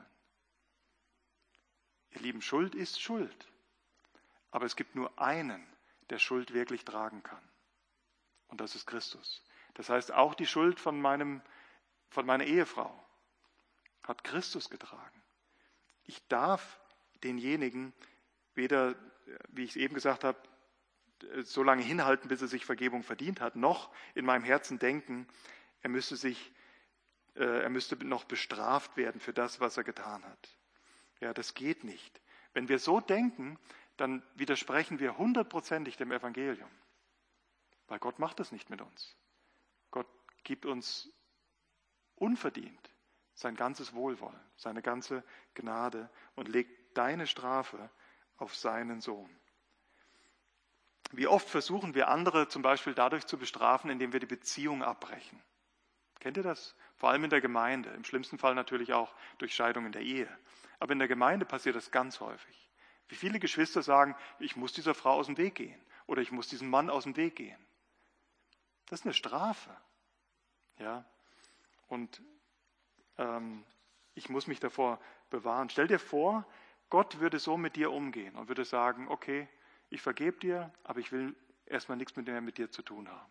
Ihr Lieben, Schuld ist Schuld. Aber es gibt nur einen, der Schuld wirklich tragen kann. Und das ist Christus. Das heißt, auch die Schuld von, meinem, von meiner Ehefrau hat Christus getragen. Ich darf denjenigen weder, wie ich es eben gesagt habe, so lange hinhalten, bis er sich Vergebung verdient hat, noch in meinem Herzen denken, er müsste, sich, äh, er müsste noch bestraft werden für das, was er getan hat. Ja, das geht nicht. Wenn wir so denken, dann widersprechen wir hundertprozentig dem Evangelium. Weil Gott macht das nicht mit uns. Gott gibt uns unverdient sein ganzes Wohlwollen, seine ganze Gnade und legt deine Strafe auf seinen Sohn. Wie oft versuchen wir andere zum Beispiel dadurch zu bestrafen, indem wir die Beziehung abbrechen. Kennt ihr das? Vor allem in der Gemeinde, im schlimmsten Fall natürlich auch durch Scheidung in der Ehe. Aber in der Gemeinde passiert das ganz häufig. Wie viele Geschwister sagen, ich muss dieser Frau aus dem Weg gehen oder ich muss diesem Mann aus dem Weg gehen. Das ist eine Strafe. Ja? Und ähm, ich muss mich davor bewahren. Stell dir vor, Gott würde so mit dir umgehen und würde sagen, okay, ich vergebe dir, aber ich will erstmal nichts mehr mit dir zu tun haben.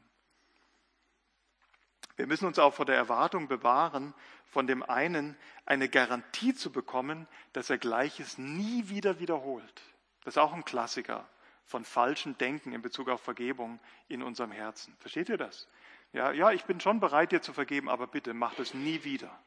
Wir müssen uns auch vor der Erwartung bewahren, von dem einen eine Garantie zu bekommen, dass er Gleiches nie wieder wiederholt. Das ist auch ein Klassiker von falschem Denken in Bezug auf Vergebung in unserem Herzen. Versteht ihr das? Ja, ja, ich bin schon bereit, dir zu vergeben, aber bitte mach das nie wieder.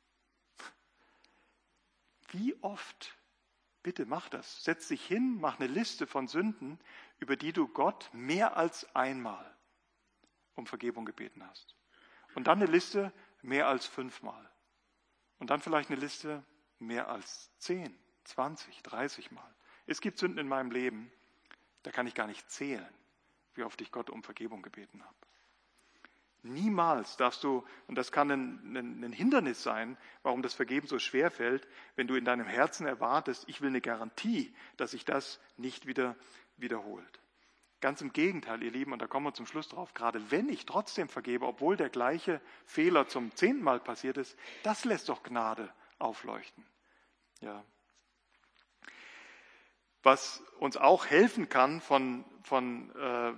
Wie oft? Bitte mach das. Setz dich hin, mach eine Liste von Sünden, über die du Gott mehr als einmal um Vergebung gebeten hast. Und dann eine Liste mehr als fünfmal. Und dann vielleicht eine Liste mehr als zehn, zwanzig, dreißig Mal. Es gibt Sünden in meinem Leben, da kann ich gar nicht zählen, wie oft ich Gott um Vergebung gebeten habe. Niemals darfst du, und das kann ein, ein, ein Hindernis sein, warum das Vergeben so schwer fällt, wenn du in deinem Herzen erwartest, ich will eine Garantie, dass sich das nicht wieder wiederholt. Ganz im Gegenteil, ihr Lieben, und da kommen wir zum Schluss drauf, gerade wenn ich trotzdem vergebe, obwohl der gleiche Fehler zum zehnten Mal passiert ist, das lässt doch Gnade aufleuchten. Ja. Was uns auch helfen kann, von, von, äh,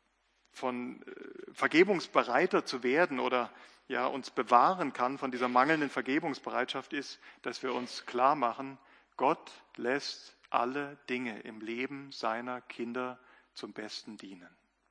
von äh, vergebungsbereiter zu werden oder ja, uns bewahren kann von dieser mangelnden Vergebungsbereitschaft, ist, dass wir uns klar machen, Gott lässt alle Dinge im Leben seiner Kinder zum Besten dienen.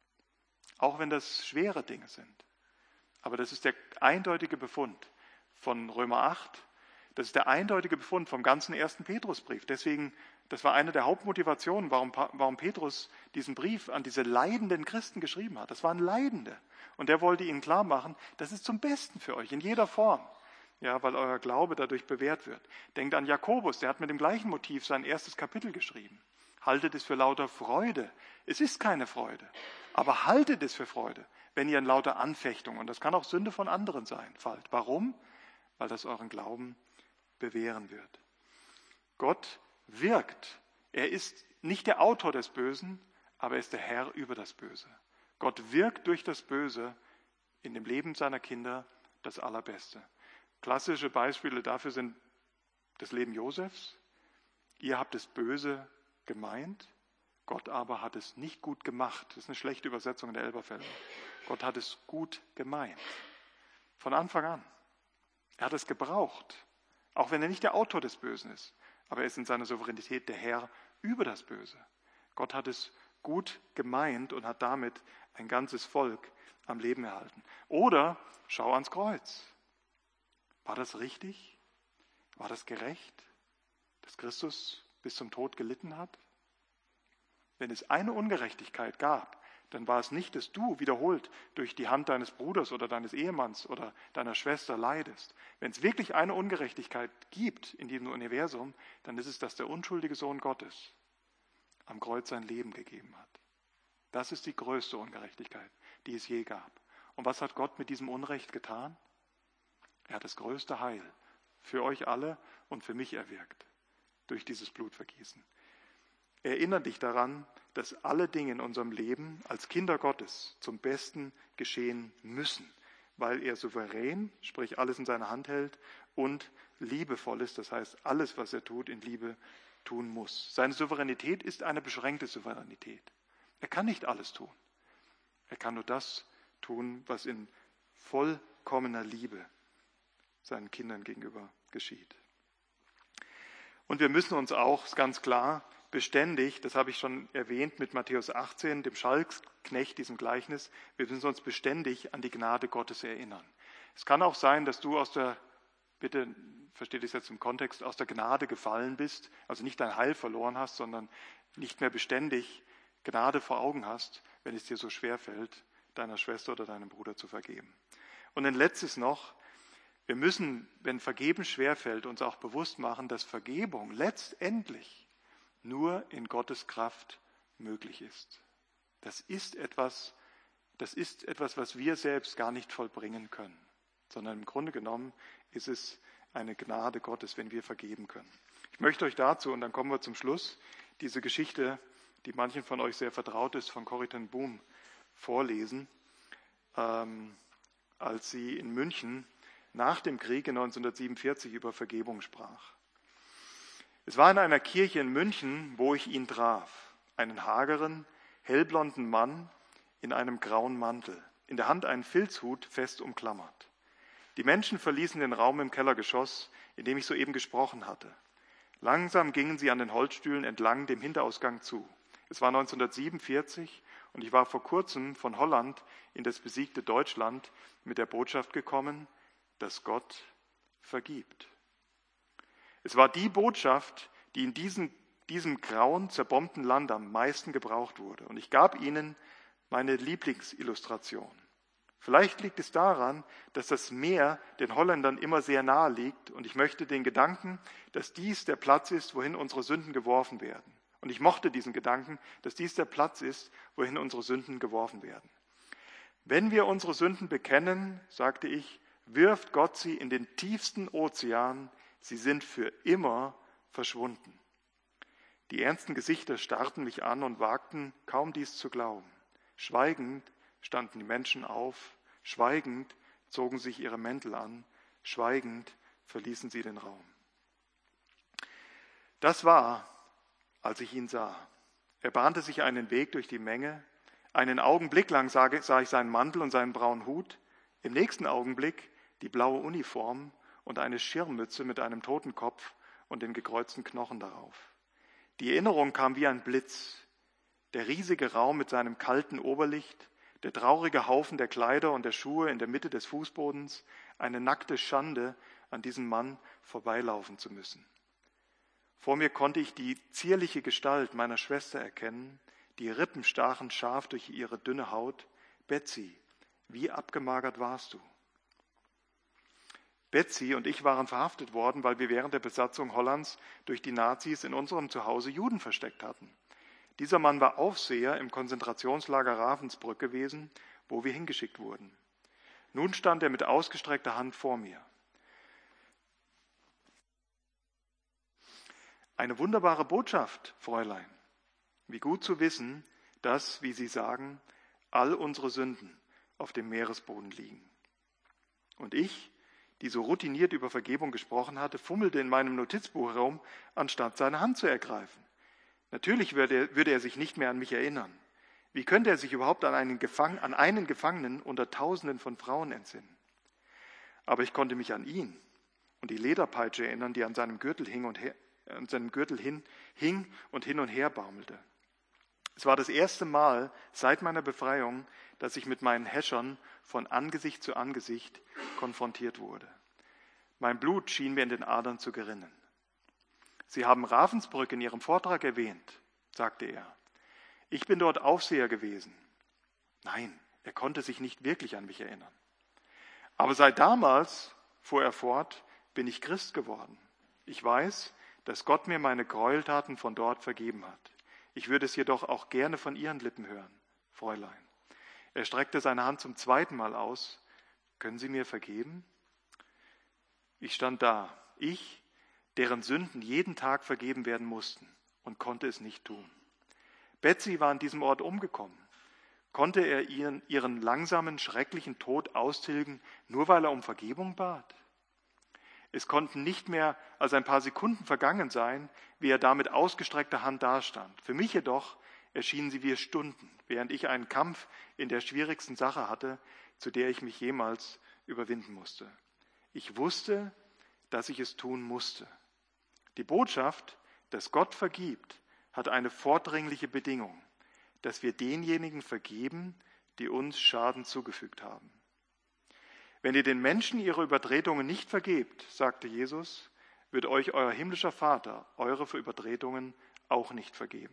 Auch wenn das schwere Dinge sind. Aber das ist der eindeutige Befund von Römer acht. Das ist der eindeutige Befund vom ganzen ersten Petrusbrief. Deswegen, das war eine der Hauptmotivationen, warum, warum Petrus diesen Brief an diese leidenden Christen geschrieben hat. Das waren Leidende. Und der wollte ihnen klar machen, das ist zum Besten für euch, in jeder Form. Ja, weil euer Glaube dadurch bewährt wird. Denkt an Jakobus, der hat mit dem gleichen Motiv sein erstes Kapitel geschrieben. Haltet es für lauter Freude. Es ist keine Freude, aber haltet es für Freude, wenn ihr in lauter Anfechtung, und das kann auch Sünde von anderen sein, fallt. Warum? Weil das euren Glauben bewähren wird. Gott wirkt. Er ist nicht der Autor des Bösen, aber er ist der Herr über das Böse. Gott wirkt durch das Böse in dem Leben seiner Kinder das Allerbeste. Klassische Beispiele dafür sind das Leben Josefs. Ihr habt das Böse gemeint, Gott aber hat es nicht gut gemacht. Das ist eine schlechte Übersetzung in der Elberfelder. Gott hat es gut gemeint. Von Anfang an. Er hat es gebraucht. Auch wenn er nicht der Autor des Bösen ist. Aber er ist in seiner Souveränität der Herr über das Böse. Gott hat es gut gemeint und hat damit ein ganzes Volk am Leben erhalten. Oder schau ans Kreuz. War das richtig? War das gerecht, dass Christus bis zum Tod gelitten hat? Wenn es eine Ungerechtigkeit gab, dann war es nicht, dass du wiederholt durch die Hand deines Bruders oder deines Ehemanns oder deiner Schwester leidest. Wenn es wirklich eine Ungerechtigkeit gibt in diesem Universum, dann ist es, dass der unschuldige Sohn Gottes am Kreuz sein Leben gegeben hat. Das ist die größte Ungerechtigkeit, die es je gab. Und was hat Gott mit diesem Unrecht getan? Er hat das größte Heil für euch alle und für mich erwirkt durch dieses Blutvergießen. Erinnere dich daran, dass alle Dinge in unserem Leben als Kinder Gottes zum Besten geschehen müssen, weil er souverän, sprich alles in seiner Hand hält, und liebevoll ist, das heißt, alles, was er tut, in Liebe tun muss. Seine Souveränität ist eine beschränkte Souveränität. Er kann nicht alles tun. Er kann nur das tun, was in vollkommener Liebe seinen Kindern gegenüber geschieht. Und wir müssen uns auch ganz klar beständig, das habe ich schon erwähnt mit Matthäus achtzehn, dem Schalksknecht, diesem Gleichnis, wir müssen uns beständig an die Gnade Gottes erinnern. Es kann auch sein, dass du aus der, bitte versteht es jetzt im Kontext, aus der Gnade gefallen bist, also nicht dein Heil verloren hast, sondern nicht mehr beständig Gnade vor Augen hast, wenn es dir so schwer fällt, deiner Schwester oder deinem Bruder zu vergeben. Und ein letztes noch, wir müssen, wenn Vergeben schwerfällt, uns auch bewusst machen, dass Vergebung letztendlich nur in Gottes Kraft möglich ist. Das ist etwas, das ist etwas, was wir selbst gar nicht vollbringen können, sondern im Grunde genommen ist es eine Gnade Gottes, wenn wir vergeben können. Ich möchte euch dazu, und dann kommen wir zum Schluss, diese Geschichte, die manchen von euch sehr vertraut ist, von Corrie ten Boom vorlesen, ähm, als sie in München nach dem Krieg in neunzehnhundertsiebenundvierzig über Vergebung sprach. Es war in einer Kirche in München, wo ich ihn traf, einen hageren, hellblonden Mann in einem grauen Mantel, in der Hand einen Filzhut fest umklammert. Die Menschen verließen den Raum im Kellergeschoss, in dem ich soeben gesprochen hatte. Langsam gingen sie an den Holzstühlen entlang dem Hinterausgang zu. Es war neunzehnhundertsiebenundvierzig und ich war vor kurzem von Holland in das besiegte Deutschland mit der Botschaft gekommen, dass Gott vergibt. Es war die Botschaft, die in diesem, diesem grauen, zerbombten Land am meisten gebraucht wurde. Und ich gab ihnen meine Lieblingsillustration. Vielleicht liegt es daran, dass das Meer den Holländern immer sehr nahe liegt und ich möchte den Gedanken, dass dies der Platz ist, wohin unsere Sünden geworfen werden. Und ich mochte diesen Gedanken, dass dies der Platz ist, wohin unsere Sünden geworfen werden. Wenn wir unsere Sünden bekennen, sagte ich, wirft Gott sie in den tiefsten Ozean, sie sind für immer verschwunden. Die ernsten Gesichter starrten mich an und wagten kaum dies zu glauben. Schweigend standen die Menschen auf, schweigend zogen sich ihre Mäntel an, schweigend verließen sie den Raum. Das war, als ich ihn sah. Er bahnte sich einen Weg durch die Menge. Einen Augenblick lang sah ich seinen Mantel und seinen braunen Hut. Im nächsten Augenblick die blaue Uniform und eine Schirmmütze mit einem Totenkopf und den gekreuzten Knochen darauf. Die Erinnerung kam wie ein Blitz. Der riesige Raum mit seinem kalten Oberlicht, der traurige Haufen der Kleider und der Schuhe in der Mitte des Fußbodens, eine nackte Schande, an diesem Mann vorbeilaufen zu müssen. Vor mir konnte ich die zierliche Gestalt meiner Schwester erkennen, die Rippen stachen scharf durch ihre dünne Haut. Betsy, wie abgemagert warst du? Betsy und ich waren verhaftet worden, weil wir während der Besatzung Hollands durch die Nazis in unserem Zuhause Juden versteckt hatten. Dieser Mann war Aufseher im Konzentrationslager Ravensbrück gewesen, wo wir hingeschickt wurden. Nun stand er mit ausgestreckter Hand vor mir. Eine wunderbare Botschaft, Fräulein. Wie gut zu wissen, dass, wie Sie sagen, all unsere Sünden auf dem Meeresboden liegen. Und ich, die so routiniert über Vergebung gesprochen hatte, fummelte in meinem Notizbuch herum, anstatt seine Hand zu ergreifen. Natürlich würde er, würde er sich nicht mehr an mich erinnern. Wie könnte er sich überhaupt an einen, Gefang, an einen Gefangenen unter Tausenden von Frauen entsinnen? Aber ich konnte mich an ihn und die Lederpeitsche erinnern, die an seinem Gürtel hing und her, an seinem Gürtel hin, hing und hin und her baumelte. Es war das erste Mal seit meiner Befreiung, dass ich mit meinen Häschern von Angesicht zu Angesicht konfrontiert wurde. Mein Blut schien mir in den Adern zu gerinnen. Sie haben Ravensbrück in Ihrem Vortrag erwähnt, sagte er. Ich bin dort Aufseher gewesen. Nein, er konnte sich nicht wirklich an mich erinnern. Aber seit damals, fuhr er fort, bin ich Christ geworden. Ich weiß, dass Gott mir meine Gräueltaten von dort vergeben hat. Ich würde es jedoch auch gerne von Ihren Lippen hören, Fräulein. Er streckte seine Hand zum zweiten Mal aus. Können Sie mir vergeben? Ich stand da, ich, deren Sünden jeden Tag vergeben werden mussten. und konnte es nicht tun. Betsy war an diesem Ort umgekommen. Konnte er ihren, ihren langsamen, schrecklichen Tod austilgen, nur weil er um Vergebung bat? Es konnten nicht mehr als ein paar Sekunden vergangen sein, wie er da mit ausgestreckter Hand dastand. Für mich jedoch erschienen sie wie Stunden, während ich einen Kampf in der schwierigsten Sache hatte, zu der ich mich jemals überwinden musste. Ich wusste, dass ich es tun musste. Die Botschaft, dass Gott vergibt, hat eine vordringliche Bedingung, dass wir denjenigen vergeben, die uns Schaden zugefügt haben. Wenn ihr den Menschen ihre Übertretungen nicht vergebt, sagte Jesus, wird euch euer himmlischer Vater eure Übertretungen auch nicht vergeben.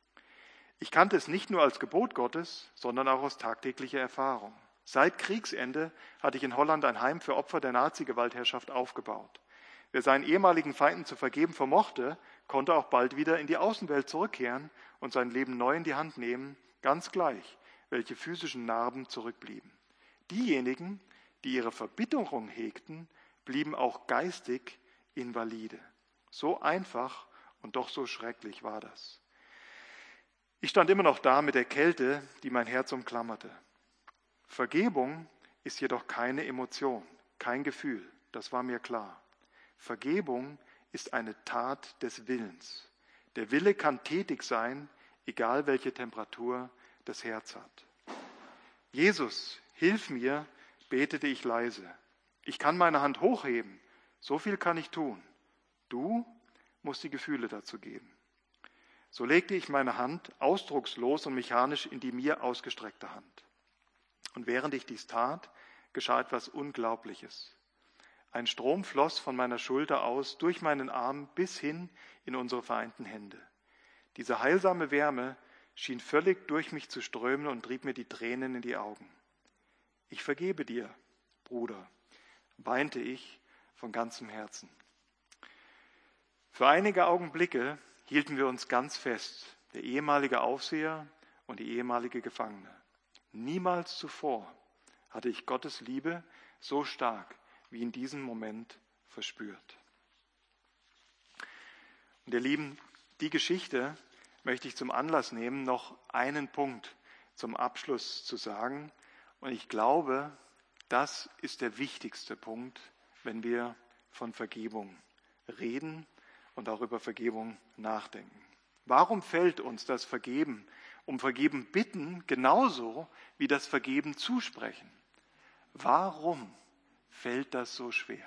Ich kannte es nicht nur als Gebot Gottes, sondern auch aus tagtäglicher Erfahrung. Seit Kriegsende hatte ich in Holland ein Heim für Opfer der Nazi-Gewaltherrschaft aufgebaut. Wer seinen ehemaligen Feinden zu vergeben vermochte, konnte auch bald wieder in die Außenwelt zurückkehren und sein Leben neu in die Hand nehmen, ganz gleich, welche physischen Narben zurückblieben. Diejenigen, die ihre Verbitterung hegten, blieben auch geistig invalide. So einfach und doch so schrecklich war das. Ich stand immer noch da mit der Kälte, die mein Herz umklammerte. Vergebung ist jedoch keine Emotion, kein Gefühl, das war mir klar. Vergebung ist eine Tat des Willens. Der Wille kann tätig sein, egal welche Temperatur das Herz hat. Jesus, hilf mir, betete ich leise. Ich kann meine Hand hochheben, so viel kann ich tun. Du musst die Gefühle dazu geben. So legte ich meine Hand ausdruckslos und mechanisch in die mir ausgestreckte Hand. Und während ich dies tat, geschah etwas Unglaubliches. Ein Strom floss von meiner Schulter aus durch meinen Arm bis hin in unsere vereinten Hände. Diese heilsame Wärme schien völlig durch mich zu strömen und trieb mir die Tränen in die Augen. Ich vergebe dir, Bruder, weinte ich von ganzem Herzen. Für einige Augenblicke hielten wir uns ganz fest, der ehemalige Aufseher und die ehemalige Gefangene. Niemals zuvor hatte ich Gottes Liebe so stark wie in diesem Moment verspürt. Und ihr Lieben, die Geschichte möchte ich zum Anlass nehmen, noch einen Punkt zum Abschluss zu sagen. Und ich glaube, das ist der wichtigste Punkt, wenn wir von Vergebung reden und auch über Vergebung nachdenken. Warum fällt uns das Vergeben, um Vergeben bitten, genauso wie das Vergeben zusprechen? Warum fällt das so schwer?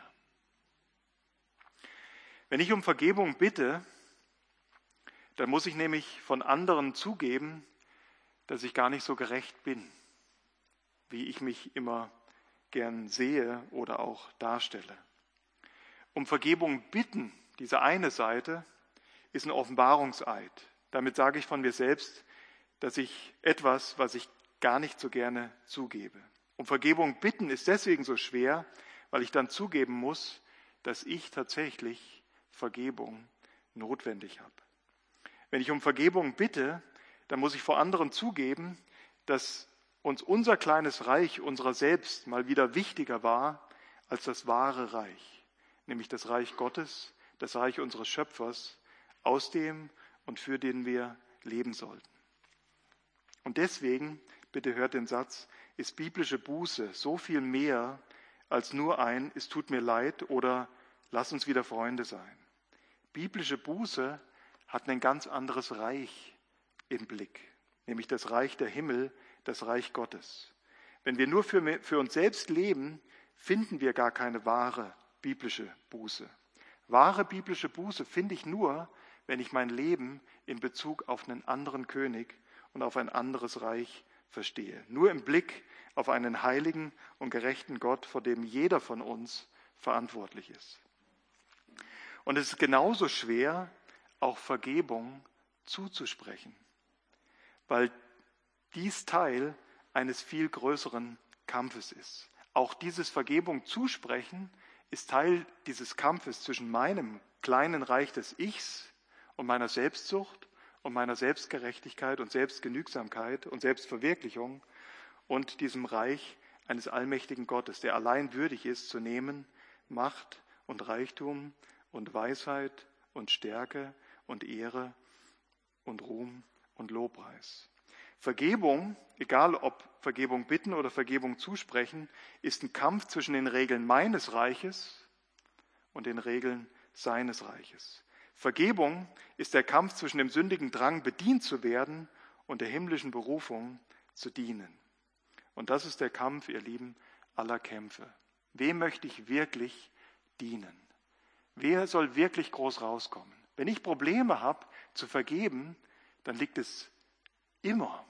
Wenn ich um Vergebung bitte, dann muss ich nämlich von anderen zugeben, dass ich gar nicht so gerecht bin, wie ich mich immer gern sehe oder auch darstelle. Um Vergebung bitten, diese eine Seite, ist ein Offenbarungseid. Damit sage ich von mir selbst, dass ich etwas, was ich gar nicht so gerne zugebe. Um Vergebung bitten ist deswegen so schwer, weil ich dann zugeben muss, dass ich tatsächlich Vergebung notwendig habe. Wenn ich um Vergebung bitte, dann muss ich vor anderen zugeben, dass uns unser kleines Reich unserer selbst mal wieder wichtiger war als das wahre Reich, nämlich das Reich Gottes, das Reich unseres Schöpfers, aus dem und für den wir leben sollten. Und deswegen, bitte hört den Satz, ist biblische Buße so viel mehr als nur ein "Es tut mir leid" oder "Lass uns wieder Freunde sein". Biblische Buße hat ein ganz anderes Reich im Blick, nämlich das Reich der Himmel, das Reich Gottes. Wenn wir nur für, für uns selbst leben, finden wir gar keine wahre biblische Buße. Wahre biblische Buße finde ich nur, wenn ich mein Leben in Bezug auf einen anderen König und auf ein anderes Reich verstehe. Nur im Blick auf einen heiligen und gerechten Gott, vor dem jeder von uns verantwortlich ist. Und es ist genauso schwer, auch Vergebung zuzusprechen, weil dies Teil eines viel größeren Kampfes ist. Auch dieses Vergebung zusprechen ist Teil dieses Kampfes zwischen meinem kleinen Reich des Ichs und meiner Selbstsucht und meiner Selbstgerechtigkeit und Selbstgenügsamkeit und Selbstverwirklichung und diesem Reich eines allmächtigen Gottes, der allein würdig ist zu nehmen, Macht und Reichtum und Weisheit und Stärke und Ehre und Ruhm und Lobpreis. Vergebung, egal ob Vergebung bitten oder Vergebung zusprechen, ist ein Kampf zwischen den Regeln meines Reiches und den Regeln seines Reiches. Vergebung ist der Kampf zwischen dem sündigen Drang, bedient zu werden, und der himmlischen Berufung, zu dienen. Und das ist der Kampf, ihr Lieben, aller Kämpfe. Wem möchte ich wirklich dienen? Wer soll wirklich groß rauskommen? Wenn ich Probleme habe, zu vergeben, dann liegt es immer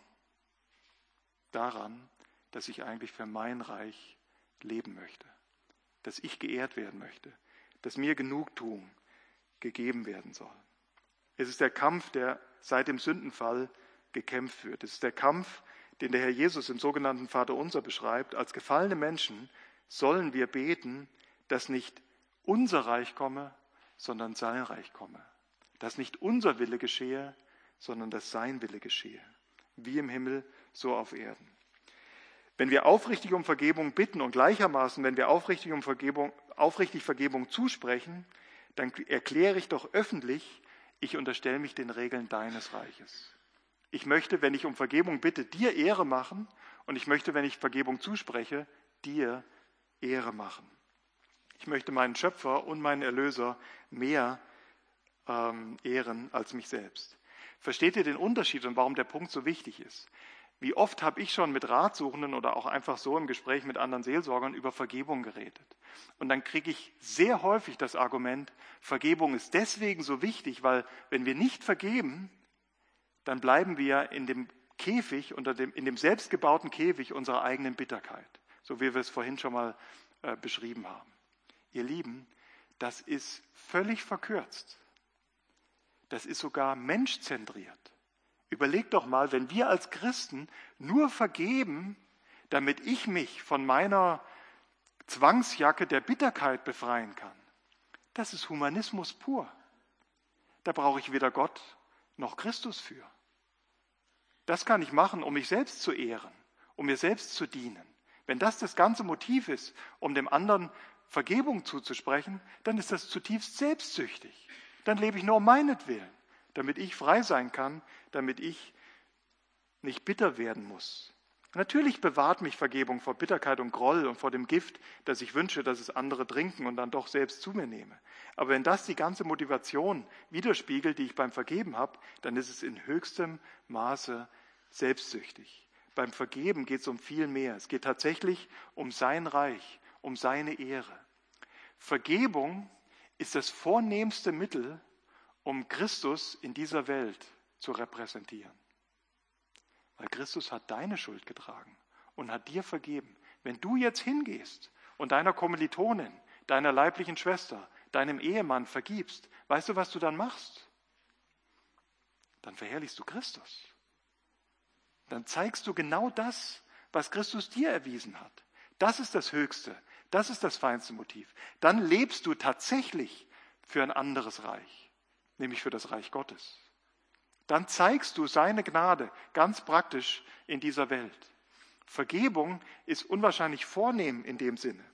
daran, dass ich eigentlich für mein Reich leben möchte, dass ich geehrt werden möchte, dass mir Genugtuung gegeben werden soll. Es ist der Kampf, der seit dem Sündenfall gekämpft wird. Es ist der Kampf, den der Herr Jesus im sogenannten Vaterunser beschreibt. Als gefallene Menschen sollen wir beten, dass nicht unser Reich komme, sondern sein Reich komme. Dass nicht unser Wille geschehe, sondern dass sein Wille geschehe. Wie im Himmel, so auf Erden. Wenn wir aufrichtig um Vergebung bitten und gleichermaßen, wenn wir aufrichtig um Vergebung, aufrichtig Vergebung zusprechen, dann erkläre ich doch öffentlich, ich unterstelle mich den Regeln deines Reiches. Ich möchte, wenn ich um Vergebung bitte, dir Ehre machen, und ich möchte, wenn ich Vergebung zuspreche, dir Ehre machen. Ich möchte meinen Schöpfer und meinen Erlöser mehr ähm, ehren als mich selbst. Versteht ihr den Unterschied und warum der Punkt so wichtig ist? Wie oft habe ich schon mit Ratsuchenden oder auch einfach so im Gespräch mit anderen Seelsorgern über Vergebung geredet. Und dann kriege ich sehr häufig das Argument, Vergebung ist deswegen so wichtig, weil wenn wir nicht vergeben, dann bleiben wir in dem Käfig, unter dem, in dem selbstgebauten Käfig unserer eigenen Bitterkeit, so wie wir es vorhin schon mal äh, beschrieben haben. Ihr Lieben, das ist völlig verkürzt. Das ist sogar menschzentriert. Überlegt doch mal, wenn wir als Christen nur vergeben, damit ich mich von meiner Zwangsjacke der Bitterkeit befreien kann. Das ist Humanismus pur. Da brauche ich weder Gott noch Christus für. Das kann ich machen, um mich selbst zu ehren, um mir selbst zu dienen. Wenn das das ganze Motiv ist, um dem anderen Vergebung zuzusprechen, dann ist das zutiefst selbstsüchtig. Dann lebe ich nur um meinetwillen, damit ich frei sein kann, damit ich nicht bitter werden muss. Natürlich bewahrt mich Vergebung vor Bitterkeit und Groll und vor dem Gift, das ich wünsche, dass es andere trinken und dann doch selbst zu mir nehme. Aber wenn das die ganze Motivation widerspiegelt, die ich beim Vergeben habe, dann ist es in höchstem Maße selbstsüchtig. Beim Vergeben geht es um viel mehr. Es geht tatsächlich um sein Reich, um seine Ehre. Vergebung ist das vornehmste Mittel, um Christus in dieser Welt zu repräsentieren. Weil Christus hat deine Schuld getragen und hat dir vergeben. Wenn du jetzt hingehst und deiner Kommilitonin, deiner leiblichen Schwester, deinem Ehemann vergibst, weißt du, was du dann machst? Dann verherrlichst du Christus. Dann zeigst du genau das, was Christus dir erwiesen hat. Das ist das Höchste, das ist das feinste Motiv. Dann lebst du tatsächlich für ein anderes Reich, nämlich für das Reich Gottes. Dann zeigst du seine Gnade ganz praktisch in dieser Welt. Vergebung ist unwahrscheinlich vornehm in dem Sinne.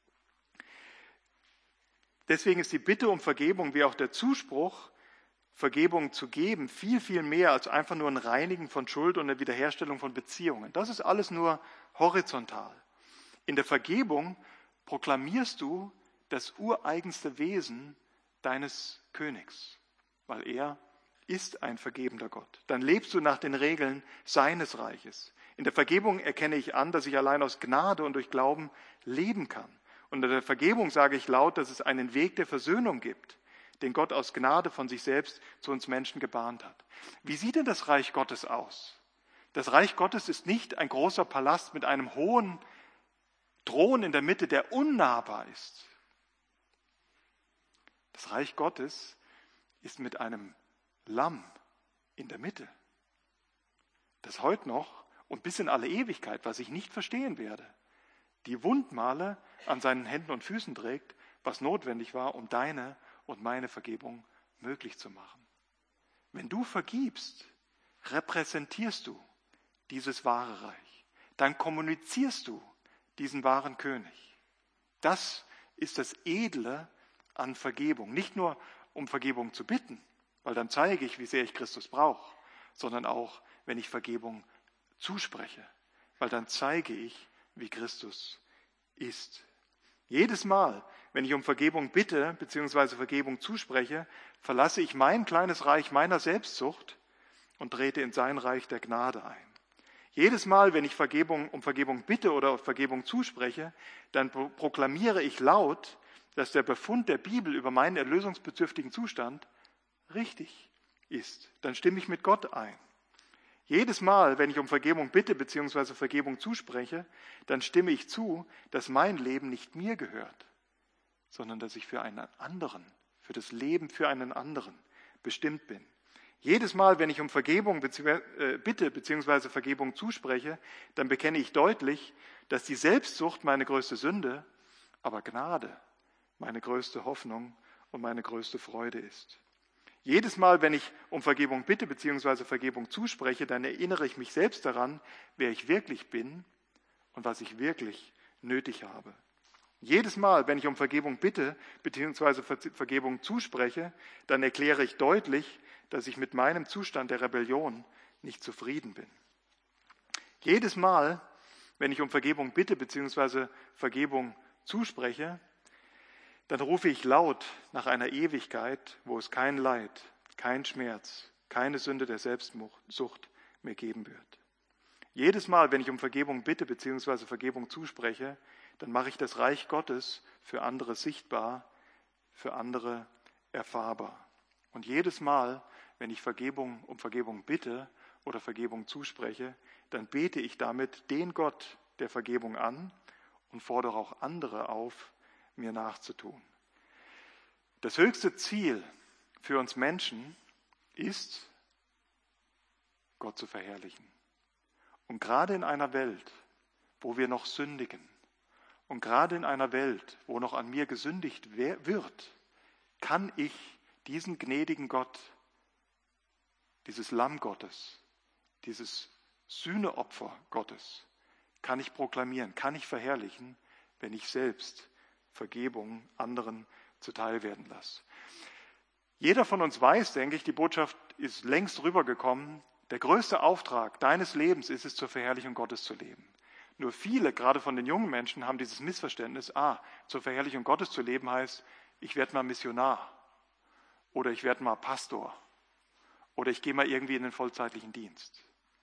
Deswegen ist die Bitte um Vergebung wie auch der Zuspruch, Vergebung zu geben, viel, viel mehr als einfach nur ein Reinigen von Schuld und eine Wiederherstellung von Beziehungen. Das ist alles nur horizontal. In der Vergebung proklamierst du das ureigenste Wesen deines Königs, weil er ist ein vergebender Gott. Dann lebst du nach den Regeln seines Reiches. In der Vergebung erkenne ich an, dass ich allein aus Gnade und durch Glauben leben kann. Und in der Vergebung sage ich laut, dass es einen Weg der Versöhnung gibt, den Gott aus Gnade von sich selbst zu uns Menschen gebahnt hat. Wie sieht denn das Reich Gottes aus? Das Reich Gottes ist nicht ein großer Palast mit einem hohen Thron in der Mitte, der unnahbar ist. Das Reich Gottes ist mit einem Lamm in der Mitte, das heute noch und bis in alle Ewigkeit, was ich nicht verstehen werde, die Wundmale an seinen Händen und Füßen trägt, was notwendig war, um deine und meine Vergebung möglich zu machen. Wenn du vergibst, repräsentierst du dieses wahre Reich. Dann kommunizierst du diesen wahren König. Das ist das Edle an Vergebung. Nicht nur um Vergebung zu bitten, weil dann zeige ich, wie sehr ich Christus brauche, sondern auch, wenn ich Vergebung zuspreche, weil dann zeige ich, wie Christus ist. Jedes Mal, wenn ich um Vergebung bitte bzw. Vergebung zuspreche, verlasse ich mein kleines Reich meiner Selbstsucht und trete in sein Reich der Gnade ein. Jedes Mal, wenn ich Vergebung, um Vergebung bitte oder Vergebung zuspreche, dann pro- proklamiere ich laut, dass der Befund der Bibel über meinen erlösungsbedürftigen Zustand richtig ist. Dann stimme ich mit Gott ein. Jedes Mal, wenn ich um Vergebung bitte bzw. Vergebung zuspreche, dann stimme ich zu, dass mein Leben nicht mir gehört, sondern dass ich für einen anderen, für das Leben für einen anderen bestimmt bin. Jedes Mal, wenn ich um Vergebung bitte bzw. Vergebung zuspreche, dann bekenne ich deutlich, dass die Selbstsucht meine größte Sünde, aber Gnade meine größte Hoffnung und meine größte Freude ist. Jedes Mal, wenn ich um Vergebung bitte bzw. Vergebung zuspreche, dann erinnere ich mich selbst daran, wer ich wirklich bin und was ich wirklich nötig habe. Jedes Mal, wenn ich um Vergebung bitte bzw. Vergebung zuspreche, dann erkläre ich deutlich, dass ich mit meinem Zustand der Rebellion nicht zufrieden bin. Jedes Mal, wenn ich um Vergebung bitte bzw. Vergebung zuspreche, dann rufe ich laut nach einer Ewigkeit, wo es kein Leid, kein Schmerz, keine Sünde der Selbstsucht mehr geben wird. Jedes Mal, wenn ich um Vergebung bitte bzw. Vergebung zuspreche, dann mache ich das Reich Gottes für andere sichtbar, für andere erfahrbar. Und jedes Mal, wenn ich Vergebung um Vergebung bitte oder Vergebung zuspreche, dann bete ich damit den Gott der Vergebung an und fordere auch andere auf, mir nachzutun. Das höchste Ziel für uns Menschen ist, Gott zu verherrlichen. Und gerade in einer Welt, wo wir noch sündigen, und gerade in einer Welt, wo noch an mir gesündigt wird, kann ich diesen gnädigen Gott, dieses Lamm Gottes, dieses Sühneopfer Gottes, kann ich proklamieren, kann ich verherrlichen, wenn ich selbst Vergebung anderen zuteil werden lasse. Jeder von uns weiß, denke ich, die Botschaft ist längst rübergekommen. Der größte Auftrag deines Lebens ist es, zur Verherrlichung Gottes zu leben. Nur viele, gerade von den jungen Menschen, haben dieses Missverständnis, ah, zur Verherrlichung Gottes zu leben heißt, ich werde mal Missionar oder ich werde mal Pastor oder ich gehe mal irgendwie in den vollzeitlichen Dienst.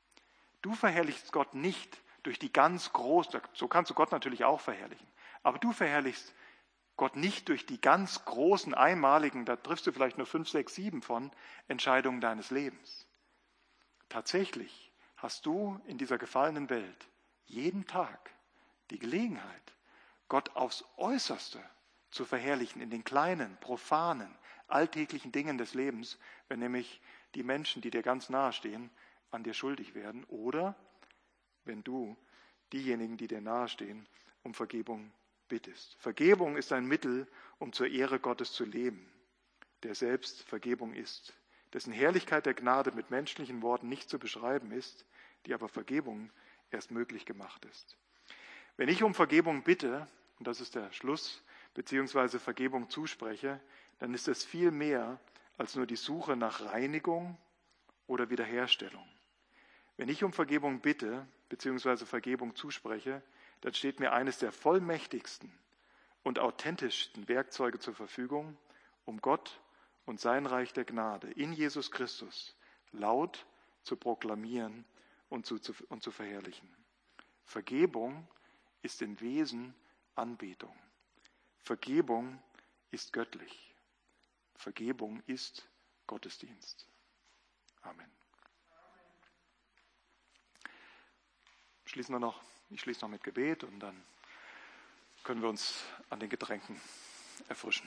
Du verherrlichst Gott nicht durch die ganz großen, so kannst du Gott natürlich auch verherrlichen, aber du verherrlichst Gott nicht durch die ganz großen, einmaligen, da triffst du vielleicht nur fünf, sechs, sieben von, Entscheidungen deines Lebens. Tatsächlich hast du in dieser gefallenen Welt jeden Tag die Gelegenheit, Gott aufs Äußerste zu verherrlichen in den kleinen, profanen, alltäglichen Dingen des Lebens, wenn nämlich die Menschen, die dir ganz nahe stehen, an dir schuldig werden oder wenn du diejenigen, die dir nahe stehen, um Vergebung bittest. Vergebung ist ein Mittel, um zur Ehre Gottes zu leben, der selbst Vergebung ist, dessen Herrlichkeit der Gnade mit menschlichen Worten nicht zu beschreiben ist, die aber Vergebung erst möglich gemacht ist. Wenn ich um Vergebung bitte, und das ist der Schluss, beziehungsweise Vergebung zuspreche, dann ist es viel mehr als nur die Suche nach Reinigung oder Wiederherstellung. Wenn ich um Vergebung bitte, beziehungsweise Vergebung zuspreche, dann steht mir eines der vollmächtigsten und authentischsten Werkzeuge zur Verfügung, um Gott und sein Reich der Gnade in Jesus Christus laut zu proklamieren und zu, zu, und zu verherrlichen. Vergebung ist im Wesen Anbetung. Vergebung ist göttlich. Vergebung ist Gottesdienst. Amen. Schließen wir noch, ich schließe noch mit Gebet und dann können wir uns an den Getränken erfrischen.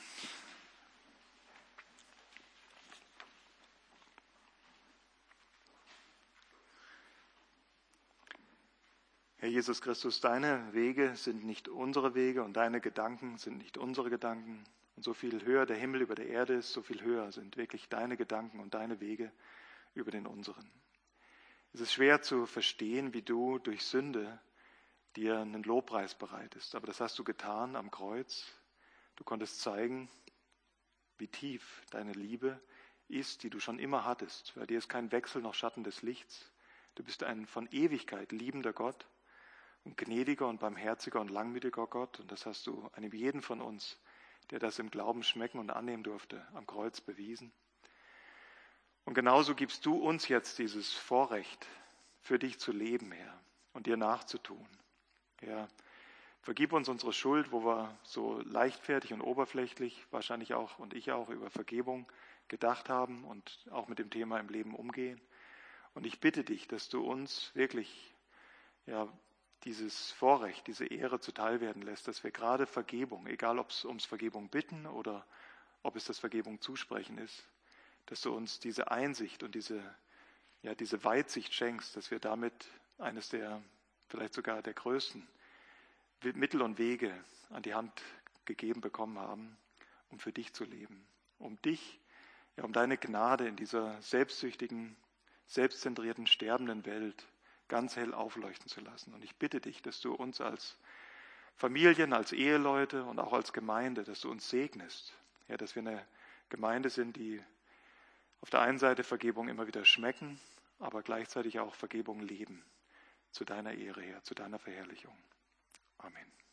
Herr Jesus Christus, deine Wege sind nicht unsere Wege und deine Gedanken sind nicht unsere Gedanken. Und so viel höher der Himmel über der Erde ist, so viel höher sind wirklich deine Gedanken und deine Wege über den unseren. Es ist schwer zu verstehen, wie du durch Sünde dir einen Lobpreis bereitest. Aber das hast du getan am Kreuz. Du konntest zeigen, wie tief deine Liebe ist, die du schon immer hattest. Bei dir ist kein Wechsel noch Schatten des Lichts. Du bist ein von Ewigkeit liebender Gott und gnädiger und barmherziger und langmütiger Gott. Und das hast du einem jeden von uns, der das im Glauben schmecken und annehmen durfte, am Kreuz bewiesen. Und genauso gibst du uns jetzt dieses Vorrecht, für dich zu leben, Herr, und dir nachzutun. Herr, vergib uns unsere Schuld, wo wir so leichtfertig und oberflächlich, wahrscheinlich auch und ich auch, über Vergebung gedacht haben und auch mit dem Thema im Leben umgehen. Und ich bitte dich, dass du uns wirklich ja, dieses Vorrecht, diese Ehre zuteil werden lässt, dass wir gerade Vergebung, egal ob es ums Vergebung bitten oder ob es das Vergebung zusprechen ist, dass du uns diese Einsicht und diese, ja, diese Weitsicht schenkst, dass wir damit eines der, vielleicht sogar der größten Mittel und Wege an die Hand gegeben bekommen haben, um für dich zu leben, um dich, ja, um deine Gnade in dieser selbstsüchtigen, selbstzentrierten, sterbenden Welt ganz hell aufleuchten zu lassen. Und ich bitte dich, dass du uns als Familien, als Eheleute und auch als Gemeinde, dass du uns segnest, ja, dass wir eine Gemeinde sind, die auf der einen Seite Vergebung immer wieder schmecken, aber gleichzeitig auch Vergebung leben, zu deiner Ehre her, zu deiner Verherrlichung. Amen.